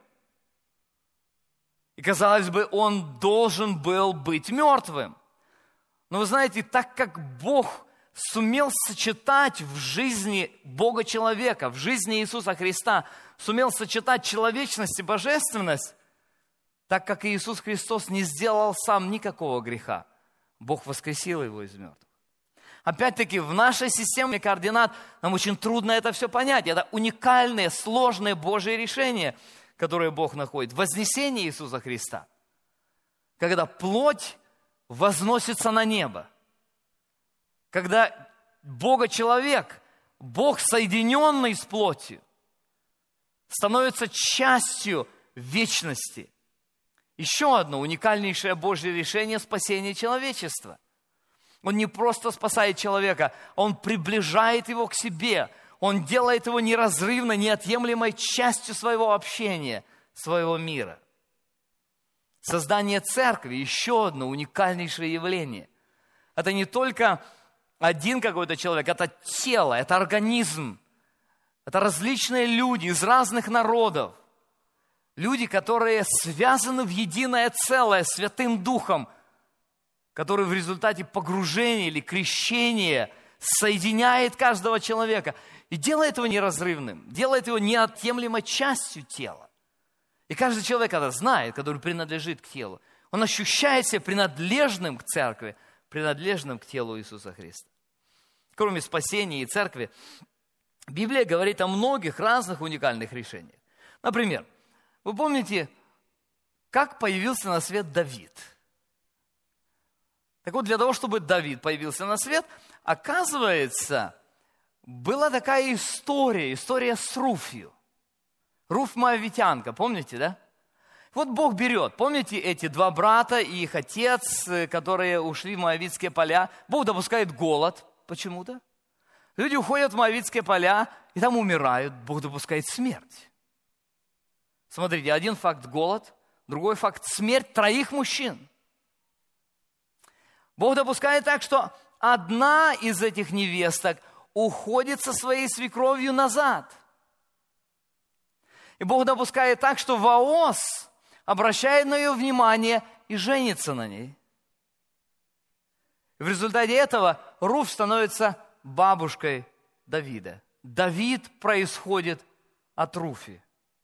И, казалось бы, Он должен был быть мертвым. Но вы знаете, так как Бог сумел сочетать в жизни Бога-человека, в жизни Иисуса Христа, сумел сочетать человечность и божественность, так как Иисус Христос не сделал сам никакого греха, Бог воскресил Его из мертвых. Опять-таки, в нашей системе координат нам очень трудно это все понять. Это уникальное, сложное Божье решение, которое Бог находит. Вознесение Иисуса Христа. Когда плоть возносится на небо. Когда Бога-человек, Бог, соединенный с плотью, становится частью вечности. Еще одно уникальнейшее Божье решение спасения человечества. Он не просто спасает человека, Он приближает его к себе. Он делает его неразрывно, неотъемлемой частью своего общения, своего мира. Создание церкви – еще одно уникальнейшее явление. Это не только один какой-то человек, это тело, это организм. Это различные люди из разных народов. Люди, которые связаны в единое целое Святым Духом, который в результате погружения или крещения соединяет каждого человека и делает его неразрывным, делает его неотъемлемой частью тела. И каждый человек это знает, который принадлежит к телу. Он ощущает себя принадлежным к церкви, принадлежным к телу Иисуса Христа. Кроме спасения и церкви, Библия говорит о многих разных уникальных решениях. Например, вы помните, как появился на свет Давид? Так вот, для того, чтобы Давид появился на свет, оказывается, была такая история с Руфью. Руфь Моавитянка, помните, да? Вот Бог берет, помните эти два брата и их отец, которые ушли в Моавитские поля? Бог допускает голод почему-то. Люди уходят в Моавитские поля и там умирают, Бог допускает смерть. Смотрите, один факт голод, другой факт смерть 3 мужчин. Бог допускает так, что одна из этих невесток уходит со своей свекровью назад. И Бог допускает так, что Вооз обращает на ее внимание и женится на ней. И в результате этого Руфь становится бабушкой Давида. Давид происходит от Руфи.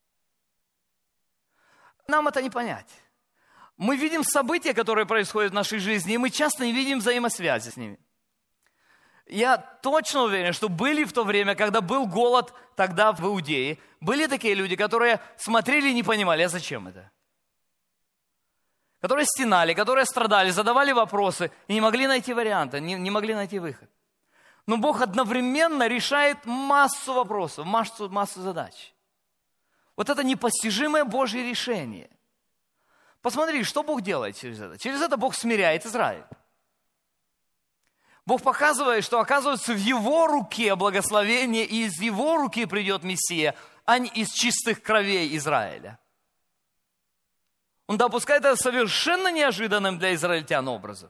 Нам это не понять. Мы видим события, которые происходят в нашей жизни, и мы часто не видим взаимосвязи с ними. Я точно уверен, что были в то время, когда был голод тогда в Иудее, были такие люди, которые смотрели и не понимали, а зачем это? Которые стенали, которые страдали, задавали вопросы и не могли найти варианта, не могли найти выход. Но Бог одновременно решает массу вопросов, массу задач. Вот это непостижимое Божье решение. Посмотри, что Бог делает через это. Через это Бог смиряет Израиль. Бог показывает, что, оказывается, в Его руке благословение, и из Его руки придет Мессия, а не из чистых кровей Израиля. Он допускает это совершенно неожиданным для израильтян образом.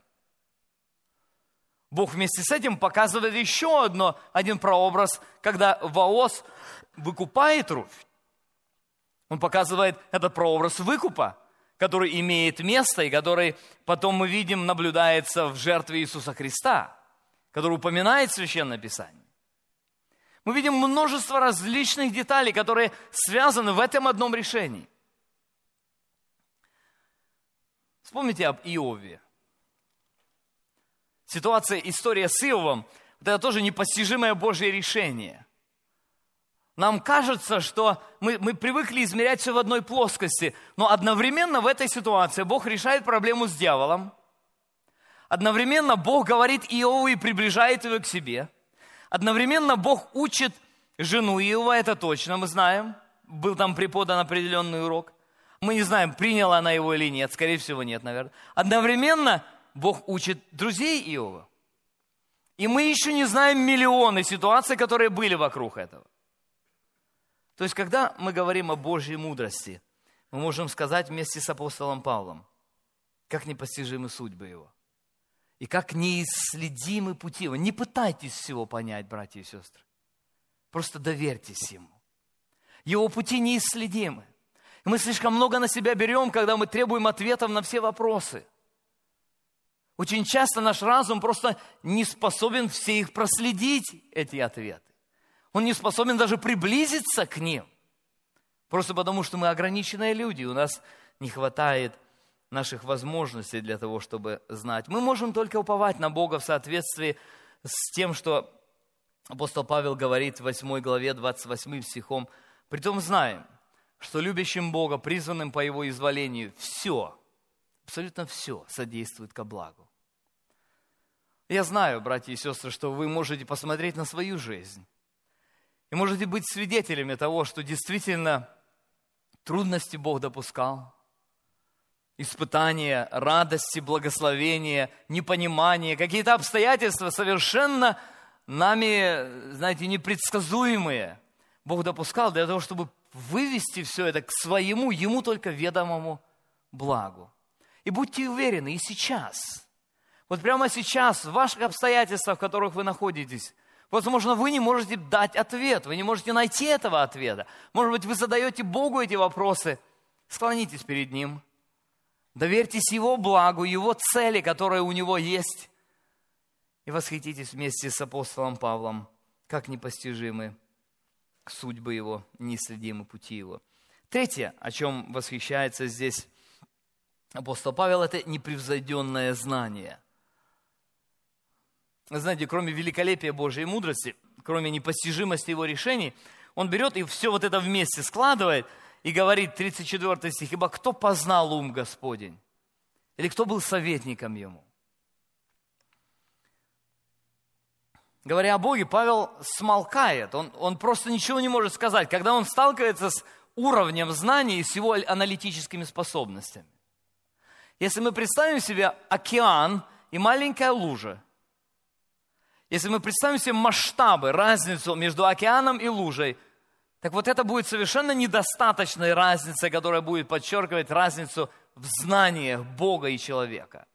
Бог вместе с этим показывает еще один прообраз, когда Вооз выкупает Руфь. Он показывает этот прообраз выкупа, который имеет место и который потом мы видим наблюдается в жертве Иисуса Христа, который упоминает Священное Писание. Мы видим множество различных деталей, которые связаны в этом одном решении. Вспомните об Иове. Ситуация, история с Иовом, это тоже непостижимое Божье решение. Нам кажется, что мы привыкли измерять все в одной плоскости, но одновременно в этой ситуации Бог решает проблему с дьяволом. Одновременно Бог говорит Иову и приближает его к себе. Одновременно Бог учит жену Иова, это точно мы знаем. Был там преподан определенный урок. Мы не знаем, приняла она его или нет, скорее всего нет, наверное. Одновременно Бог учит друзей Иова. И мы еще не знаем миллионы ситуаций, которые были вокруг этого. То есть, когда мы говорим о Божьей мудрости, мы можем сказать вместе с апостолом Павлом, как непостижимы судьбы его. И как неисследимы пути его. Не пытайтесь всего понять, братья и сестры. Просто доверьтесь ему. Его пути неисследимы. Мы слишком много на себя берем, когда мы требуем ответов на все вопросы. Очень часто наш разум просто не способен все их проследить, эти ответы. Он не способен даже приблизиться к ним. Просто потому, что мы ограниченные люди, у нас не хватает наших возможностей для того, чтобы знать. Мы можем только уповать на Бога в соответствии с тем, что апостол Павел говорит в 8 главе 28 стихом. «Притом знаем, что любящим Бога, призванным по Его изволению, все, абсолютно все содействует ко благу». Я знаю, братья и сестры, что вы можете посмотреть на свою жизнь. И можете быть свидетелями того, что действительно трудности Бог допускал, испытания, радости, благословения, непонимания, какие-то обстоятельства совершенно нами, знаете, непредсказуемые. Бог допускал для того, чтобы вывести все это к своему, ему только ведомому благу. И будьте уверены, и сейчас, вот прямо сейчас, в ваших обстоятельствах, в которых вы находитесь, возможно, вы не можете дать ответ, вы не можете найти этого ответа. Может быть, вы задаете Богу эти вопросы. Склонитесь перед Ним. Доверьтесь Его благу, Его цели, которые у Него есть. И восхититесь вместе с апостолом Павлом, как непостижимы судьбы Его, неисследимы пути Его. Третье, о чем восхищается здесь апостол Павел, это непревзойденное знание. Знаете, кроме великолепия Божьей мудрости, кроме непостижимости Его решений, он берет и все вот это вместе складывает и говорит, 34 стих, «Ибо кто познал ум Господень? Или кто был советником Ему?» Говоря о Боге, Павел смолкает, он просто ничего не может сказать, когда он сталкивается с уровнем знаний и с его аналитическими способностями. Если мы представим себе океан и маленькая лужа, если мы представим себе масштабы, разницу между океаном и лужей, так вот это будет совершенно недостаточной разницей, которая будет подчеркивать разницу в знаниях Бога и человека.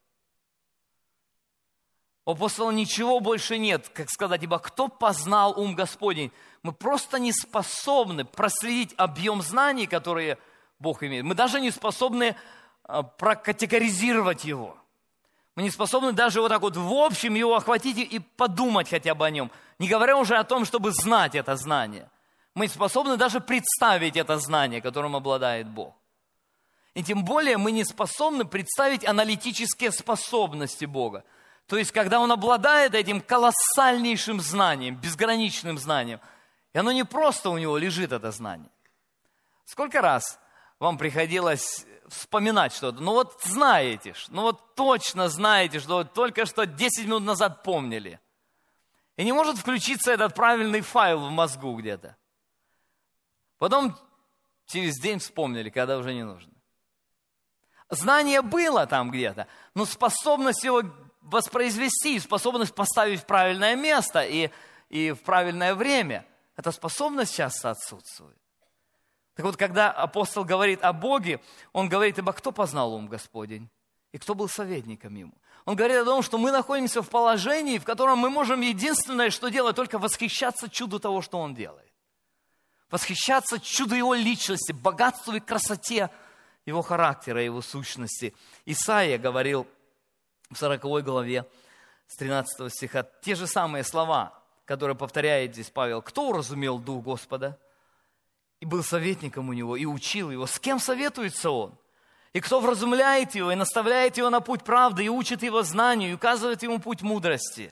У апостола ничего больше нет, как сказать, ибо кто познал ум Господень? Мы просто не способны проследить объем знаний, которые Бог имеет. Мы даже не способны прокатегоризировать его. Мы не способны даже вот так вот в общем его охватить и подумать хотя бы о нем. Не говоря уже о том, чтобы знать это знание. Мы не способны даже представить это знание, которым обладает Бог. И тем более мы не способны представить аналитические способности Бога. То есть, когда Он обладает этим колоссальнейшим знанием, безграничным знанием, и оно не просто у Него лежит, это знание. Сколько раз вам приходилось вспоминать что-то? Ну вот знаете, ну вот точно знаете, что только что 10 минут назад помнили. И не может включиться этот правильный файл в мозгу где-то. Потом через день вспомнили, когда уже не нужно. Знание было там где-то, но способность его воспроизвести, способность поставить в правильное место и в правильное время. Эта способность часто отсутствует. Так вот, когда апостол говорит о Боге, он говорит, ибо кто познал ум Господень? И кто был советником ему? Он говорит о том, что мы находимся в положении, в котором мы можем единственное, что делать, только восхищаться чуду того, что он делает. Восхищаться чуду его личности, богатству и красоте его характера, его сущности. Исаия говорил в 40 главе с 13 стиха те же самые слова, которые повторяет здесь Павел. Кто уразумел Дух Господа? И был советником у него, и учил его. С кем советуется он? И кто вразумляет его, и наставляет его на путь правды, и учит его знанию, и указывает ему путь мудрости.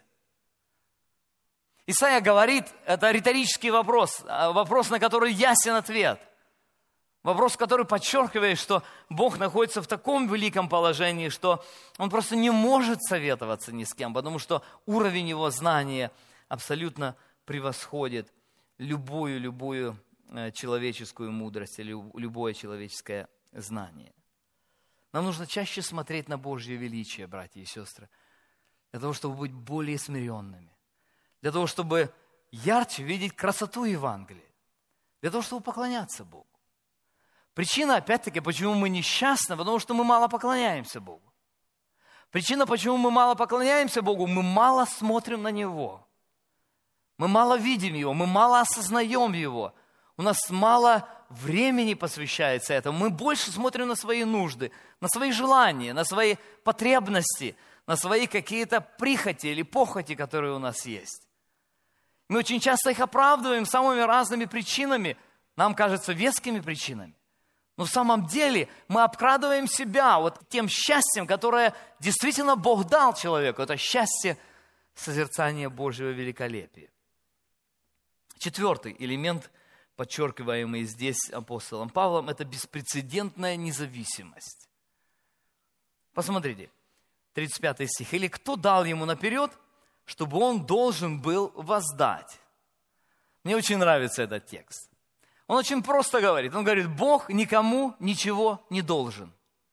Исаия говорит, это риторический вопрос, вопрос, на который ясен ответ. Вопрос, который подчеркивает, что Бог находится в таком великом положении, что Он просто не может советоваться ни с кем, потому что уровень Его знания абсолютно превосходит любую человеческую мудрость или любое человеческое знание. Нам нужно чаще смотреть на Божье величие, братья и сестры, для того, чтобы быть более смиренными, для того, чтобы ярче видеть красоту Евангелия, для того, чтобы поклоняться Богу. Причина, опять-таки, почему мы несчастны, потому что мы мало поклоняемся Богу. Причина, почему мы мало поклоняемся Богу, мы мало смотрим на Него. Мы мало видим Его, мы мало осознаем Его. У нас мало времени посвящается этому. Мы больше смотрим на свои нужды, на свои желания, на свои потребности, на свои какие-то прихоти или похоти, которые у нас есть. Мы очень часто их оправдываем самыми разными причинами, нам кажется, вескими причинами. Но в самом деле мы обкрадываем себя вот тем счастьем, которое действительно Бог дал человеку. Это счастье созерцания Божьего великолепия. Четвертый элемент, подчеркиваемый здесь апостолом Павлом, это беспрецедентная независимость. Посмотрите, 35 стих. «Или кто дал ему наперед, чтобы он должен был воздать?» Мне очень нравится этот текст. Он очень просто говорит. Он говорит, Бог никому ничего не должен.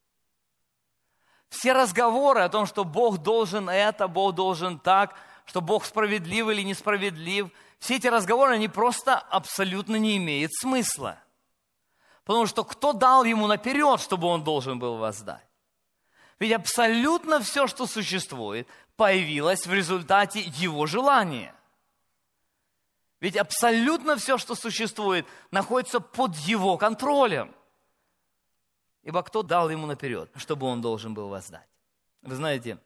Все разговоры о том, что Бог должен это, Бог должен так, что Бог справедлив или несправедлив, все эти разговоры, они просто абсолютно не имеют смысла. Потому что кто дал ему наперед, чтобы он должен был воздать? Ведь абсолютно все, что существует, появилось в результате его желания. Ведь абсолютно все, что существует, находится под его контролем. Ибо кто дал ему наперед, чтобы он должен был воздать? Вы знаете,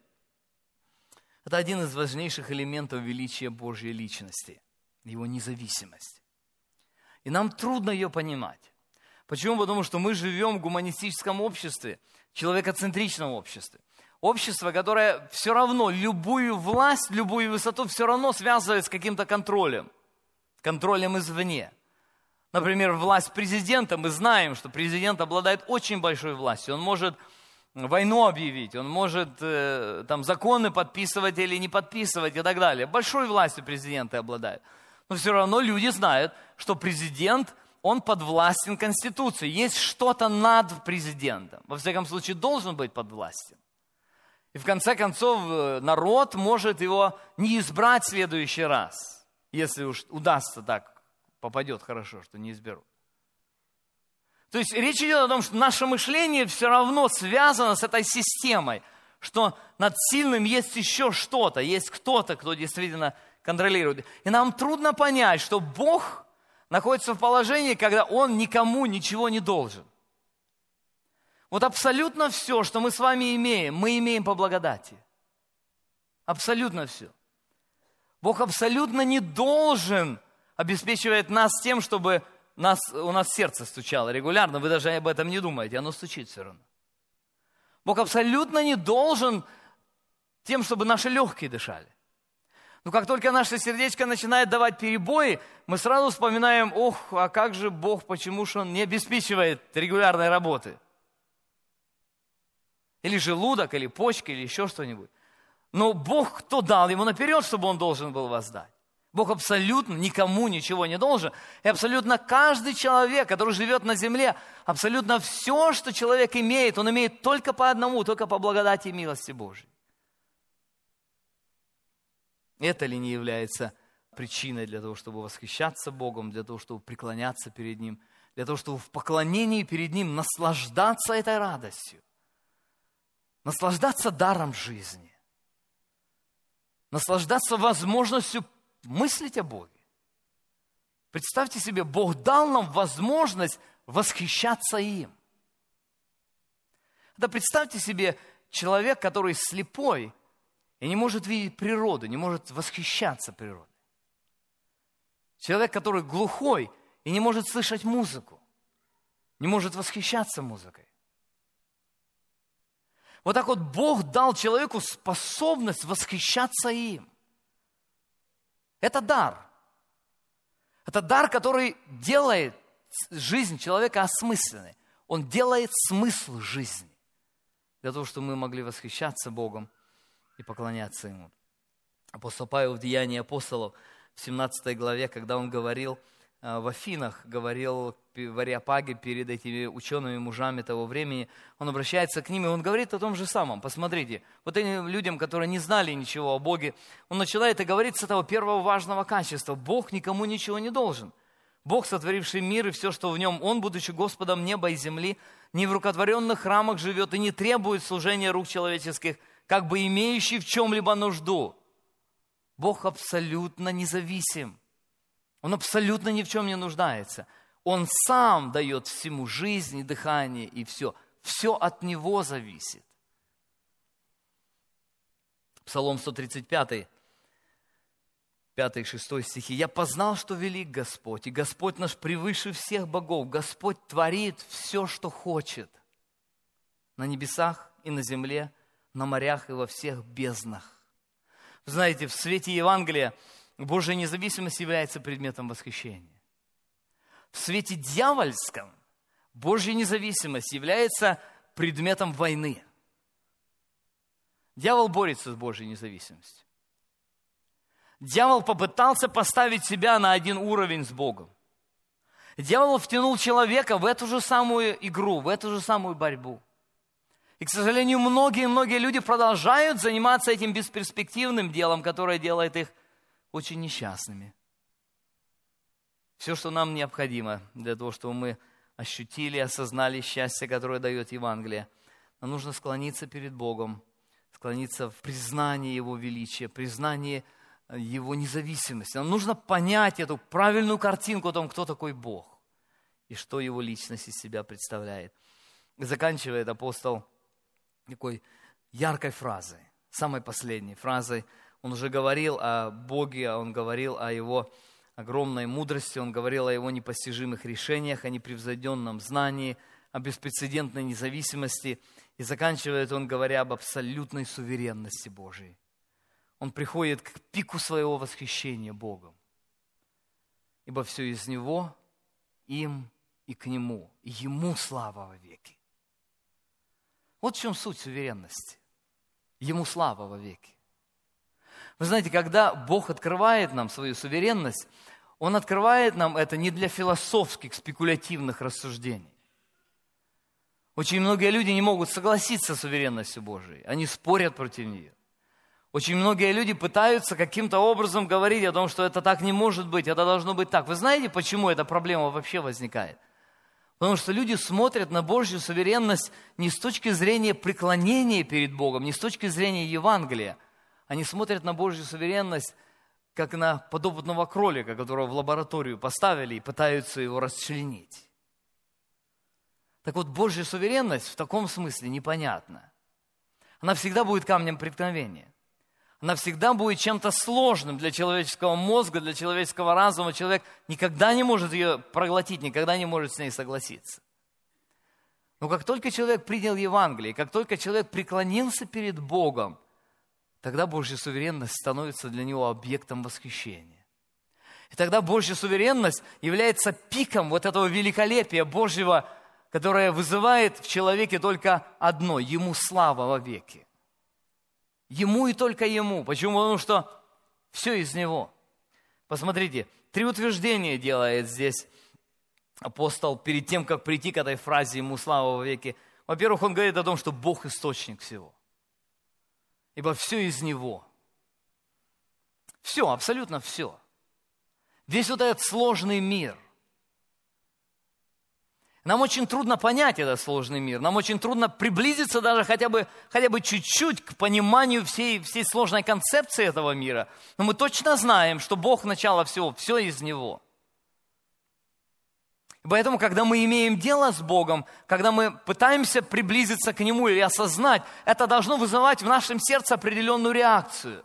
это один из важнейших элементов величия Божьей личности, его независимость. И нам трудно ее понимать. Почему? Потому что мы живем в гуманистическом обществе, человекоцентричном обществе. Общество, которое все равно любую власть, любую высоту все равно связывает с каким-то контролем извне. Например, власть президента, мы знаем, что президент обладает очень большой властью. Он может войну объявить, он может там законы подписывать или не подписывать и так далее. Большой властью президенты обладают. Но все равно люди знают, что президент, он подвластен Конституции. Есть что-то над президентом. Во всяком случае, должен быть подвластен. И в конце концов, народ может его не избрать в следующий раз. Если уж удастся так, попадет хорошо, что не изберут. То есть речь идет о том, что наше мышление все равно связано с этой системой, что над сильным есть еще что-то, есть кто-то, кто действительно контролирует. И нам трудно понять, что Бог находится в положении, когда Он никому ничего не должен. Вот абсолютно все, что мы с вами имеем, мы имеем по благодати. Абсолютно все. Бог абсолютно не должен обеспечивать нас тем, чтобы у нас сердце стучало регулярно. Вы даже об этом не думаете, оно стучит все равно. Бог абсолютно не должен тем, чтобы наши легкие дышали. Но как только наше сердечко начинает давать перебои, мы сразу вспоминаем, а как же Бог, почему же Он не обеспечивает регулярной работы? Или желудок, или почки, или еще что-нибудь. Но Бог, кто дал ему наперед, чтобы он должен был воздать? Бог абсолютно никому ничего не должен. И абсолютно каждый человек, который живет на земле, абсолютно все, что человек имеет, он имеет только по одному, только по благодати и милости Божьей. Это ли не является причиной для того, чтобы восхищаться Богом, для того, чтобы преклоняться перед Ним, для того, чтобы в поклонении перед Ним наслаждаться этой радостью, наслаждаться даром жизни, наслаждаться возможностью мыслить о Боге. Представьте себе, Бог дал нам возможность восхищаться им. Да представьте себе человек, который слепой и не может видеть природу, не может восхищаться природой. Человек, который глухой и не может слышать музыку, не может восхищаться музыкой. Вот так вот Бог дал человеку способность восхищаться им. Это дар. Это дар, который делает жизнь человека осмысленной. Он делает смысл жизни. Для того, чтобы мы могли восхищаться Богом и поклоняться Ему. Апостол Павел в Деянии апостолов в 17 главе, когда он говорил в Афинах, говорил в Ареопаге перед этими учеными мужами того времени, он обращается к ним, и он говорит о том же самом. Посмотрите, вот этим людям, которые не знали ничего о Боге, он начинает и говорит с этого первого важного качества. Бог никому ничего не должен. Бог, сотворивший мир и все, что в нем, Он, будучи Господом неба и земли, не в рукотворенных храмах живет и не требует служения рук человеческих, как бы имеющий в чем-либо нужду. Бог абсолютно независим. Он абсолютно ни в чем не нуждается. Он сам дает всему жизнь и дыхание, и все. Все от Него зависит. Псалом 135, 5 и 6 стихи. «Я познал, что велик Господь, и Господь наш превыше всех богов. Господь творит все, что хочет. На небесах и на земле, на морях и во всех безднах». Вы знаете, в свете Евангелия Божья независимость является предметом восхищения. В свете дьявольском Божья независимость является предметом войны. Дьявол борется с Божьей независимостью. Дьявол попытался поставить себя на один уровень с Богом. Дьявол втянул человека в эту же самую игру, в эту же самую борьбу. И, к сожалению, многие люди продолжают заниматься этим бесперспективным делом, которое делает их очень несчастными. Все, что нам необходимо для того, чтобы мы ощутили, осознали счастье, которое дает Евангелие, нам нужно склониться перед Богом, склониться в признании Его величия, признании Его независимости. Нам нужно понять эту правильную картинку о том, кто такой Бог и что Его личность из себя представляет. И заканчивает апостол такой яркой фразой, самой последней фразой. Он уже говорил о Боге, он говорил о Его огромной мудрости, он говорил о Его непостижимых решениях, о непревзойденном знании, о беспрецедентной независимости. И заканчивает он, говоря об абсолютной суверенности Божией. Он приходит к пику своего восхищения Богом. Ибо все из Него, им и к Нему, и Ему слава во веки. Вот в чем суть суверенности. Ему слава во веки. Вы знаете, когда Бог открывает нам свою суверенность, Он открывает нам это не для философских, спекулятивных рассуждений. Очень многие люди не могут согласиться с суверенностью Божией. Они спорят против нее. Очень многие люди пытаются каким-то образом говорить о том, что это так не может быть, это должно быть так. Вы знаете, почему эта проблема вообще возникает? Потому что люди смотрят на Божью суверенность не с точки зрения преклонения перед Богом, не с точки зрения Евангелия. Они смотрят на Божью суверенность, как на подопытного кролика, которого в лабораторию поставили и пытаются его расчленить. Так вот, Божья суверенность в таком смысле непонятна. Она всегда будет камнем преткновения. Она всегда будет чем-то сложным для человеческого мозга, для человеческого разума. Человек никогда не может ее проглотить, никогда не может с ней согласиться. Но как только человек принял Евангелие, как только человек преклонился перед Богом, тогда Божья суверенность становится для него объектом восхищения. И тогда Божья суверенность является пиком вот этого великолепия Божьего, которое вызывает в человеке только одно – Ему слава во веки. Ему и только Ему. Почему? Потому что все из Него. Посмотрите, 3 утверждения делает здесь апостол перед тем, как прийти к этой фразе «Ему слава во веки». Во-первых, он говорит о том, что Бог – источник всего. Ибо все из Него. Все, абсолютно все. Весь вот этот сложный мир. Нам очень трудно понять этот сложный мир. Нам очень трудно приблизиться даже хотя бы чуть-чуть к пониманию всей сложной концепции этого мира. Но мы точно знаем, что Бог начало всего, все из Него. И поэтому, когда мы имеем дело с Богом, когда мы пытаемся приблизиться к Нему или осознать, это должно вызывать в нашем сердце определенную реакцию.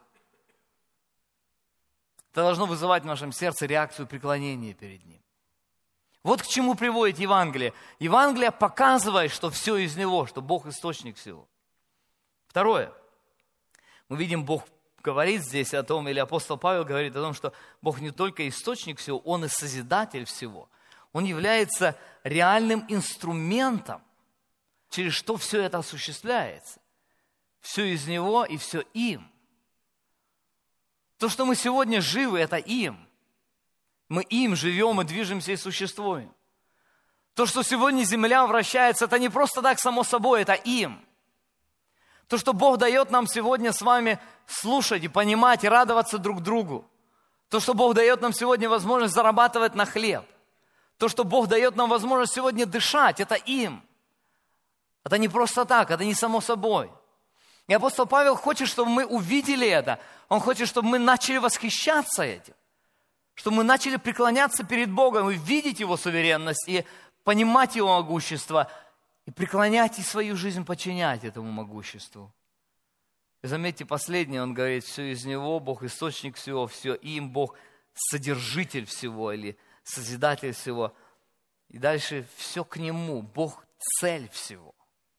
Это должно вызывать в нашем сердце реакцию преклонения перед Ним. Вот к чему приводит Евангелие. Евангелие показывает, что все из Него, что Бог источник всего. Второе. Мы видим, Бог говорит здесь о том, или апостол Павел говорит о том, что Бог не только источник всего, Он и созидатель всего. Он является реальным инструментом, через что все это осуществляется. Все из Него и все им. То, что мы сегодня живы, это им. Мы им живем и движемся и существуем. То, что сегодня земля вращается, это не просто так само собой, это им. То, что Бог дает нам сегодня с вами слушать и понимать, и радоваться друг другу. То, что Бог дает нам сегодня возможность зарабатывать на хлеб. То, что Бог дает нам возможность сегодня дышать, это им. Это не просто так, это не само собой. И апостол Павел хочет, чтобы мы увидели это. Он хочет, чтобы мы начали восхищаться этим. Чтобы мы начали преклоняться перед Богом и видеть Его суверенность, и понимать Его могущество, и преклонять и свою жизнь подчинять этому могуществу. И заметьте, последнее, он говорит, все из Него, Бог источник всего, все им, Бог содержитель всего или созидатель всего. И дальше все к Нему, Бог цель всего.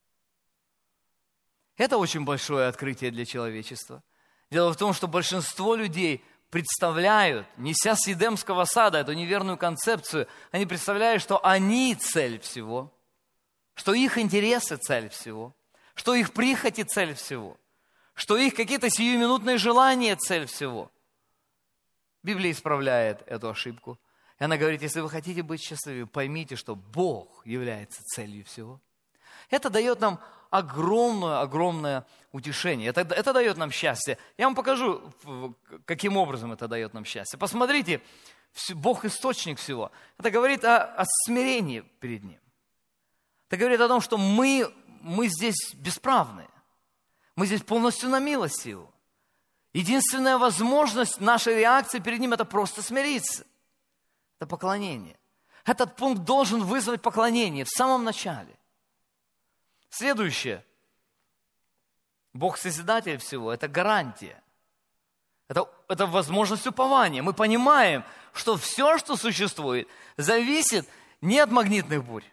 Это очень большое открытие для человечества. Дело в том, что большинство людей представляют, неся с Едемского сада эту неверную концепцию, они представляют, что они цель всего, что их интересы цель всего, что их прихоти цель всего, что их какие-то сиюминутные желания цель всего. Библия исправляет эту ошибку. И она говорит, если вы хотите быть счастливыми, поймите, что Бог является целью всего. Это дает нам огромное утешение. Это дает нам счастье. Я вам покажу, каким образом это дает нам счастье. Посмотрите, Бог источник всего. Это говорит о смирении перед Ним. Это говорит о том, что мы здесь бесправные. Мы здесь полностью на милости Его. Единственная возможность нашей реакции перед Ним – это просто смириться. Это поклонение. Этот пункт должен вызвать поклонение в самом начале. Следующее. Бог созидатель всего – это гарантия. Это возможность упования. Мы понимаем, что все, что существует, зависит не от магнитных бурь.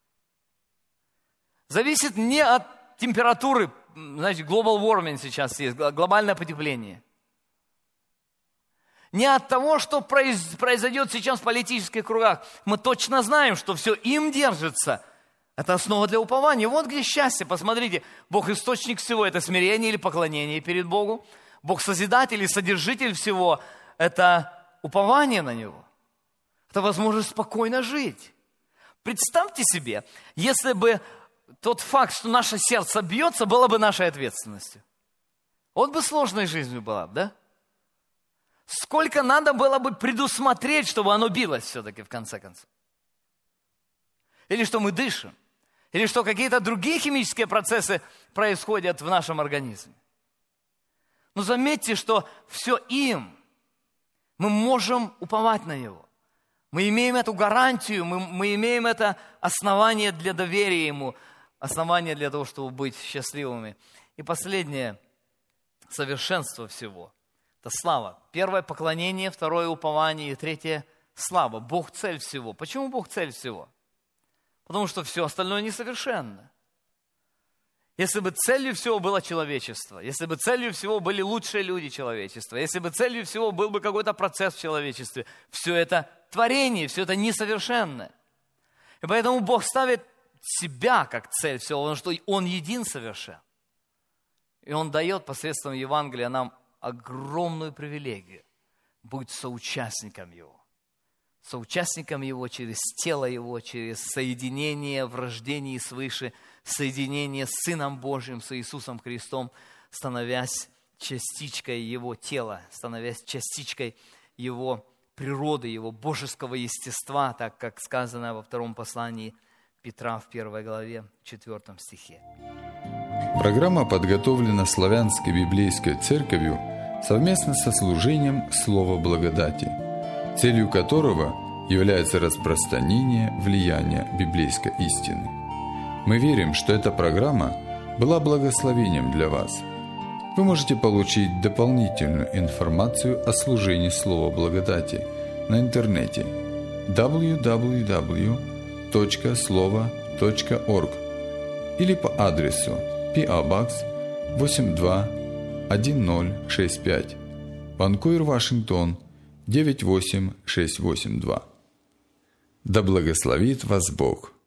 Зависит не от температуры. Знаете, global warming сейчас есть, глобальное потепление. Не от того, что произойдет сейчас в политических кругах. Мы точно знаем, что все им держится. Это основа для упования. Вот где счастье. Посмотрите, Бог источник всего – это смирение или поклонение перед Богом. Бог созидатель и содержитель всего – это упование на Него. Это возможность спокойно жить. Представьте себе, если бы тот факт, что наше сердце бьется, было бы нашей ответственностью. Вот бы сложной жизнью была, да? Сколько надо было бы предусмотреть, чтобы оно билось все-таки в конце концов. Или что мы дышим. Или что какие-то другие химические процессы происходят в нашем организме. Но заметьте, что все им. Мы можем уповать на Него. Мы имеем эту гарантию, мы имеем это основание для доверия Ему, основание для того, чтобы быть счастливыми. И последнее, совершенство всего. Это слава. Первое поклонение, второе упование и третье слава. Бог цель всего. Почему Бог цель всего? Потому что все остальное несовершенно. Если бы целью всего было человечество, если бы целью всего были лучшие люди человечества, если бы целью всего был бы какой-то процесс в человечестве, все это творение, все это несовершенное. И поэтому Бог ставит себя как цель всего, потому что Он един совершен. И Он дает посредством Евангелия нам огромную привилегию быть соучастником Его. Соучастником Его через тело Его, через соединение в рождении свыше, соединение с Сыном Божьим, с Иисусом Христом, становясь частичкой Его тела, становясь частичкой Его природы, Его божеского естества, так как сказано во втором послании Петра в 1 главе, 4 стихе. Программа подготовлена Славянской библейской церковью совместно со служением Слова Благодати, целью которого является распространение влияния библейской истины. Мы верим, что эта программа была благословением для вас. Вы можете получить дополнительную информацию о служении Слова Благодати на интернете www.slovo.org или по адресу PO Box 821065, Ванкувер, Вашингтон 98682. Да благословит вас Бог!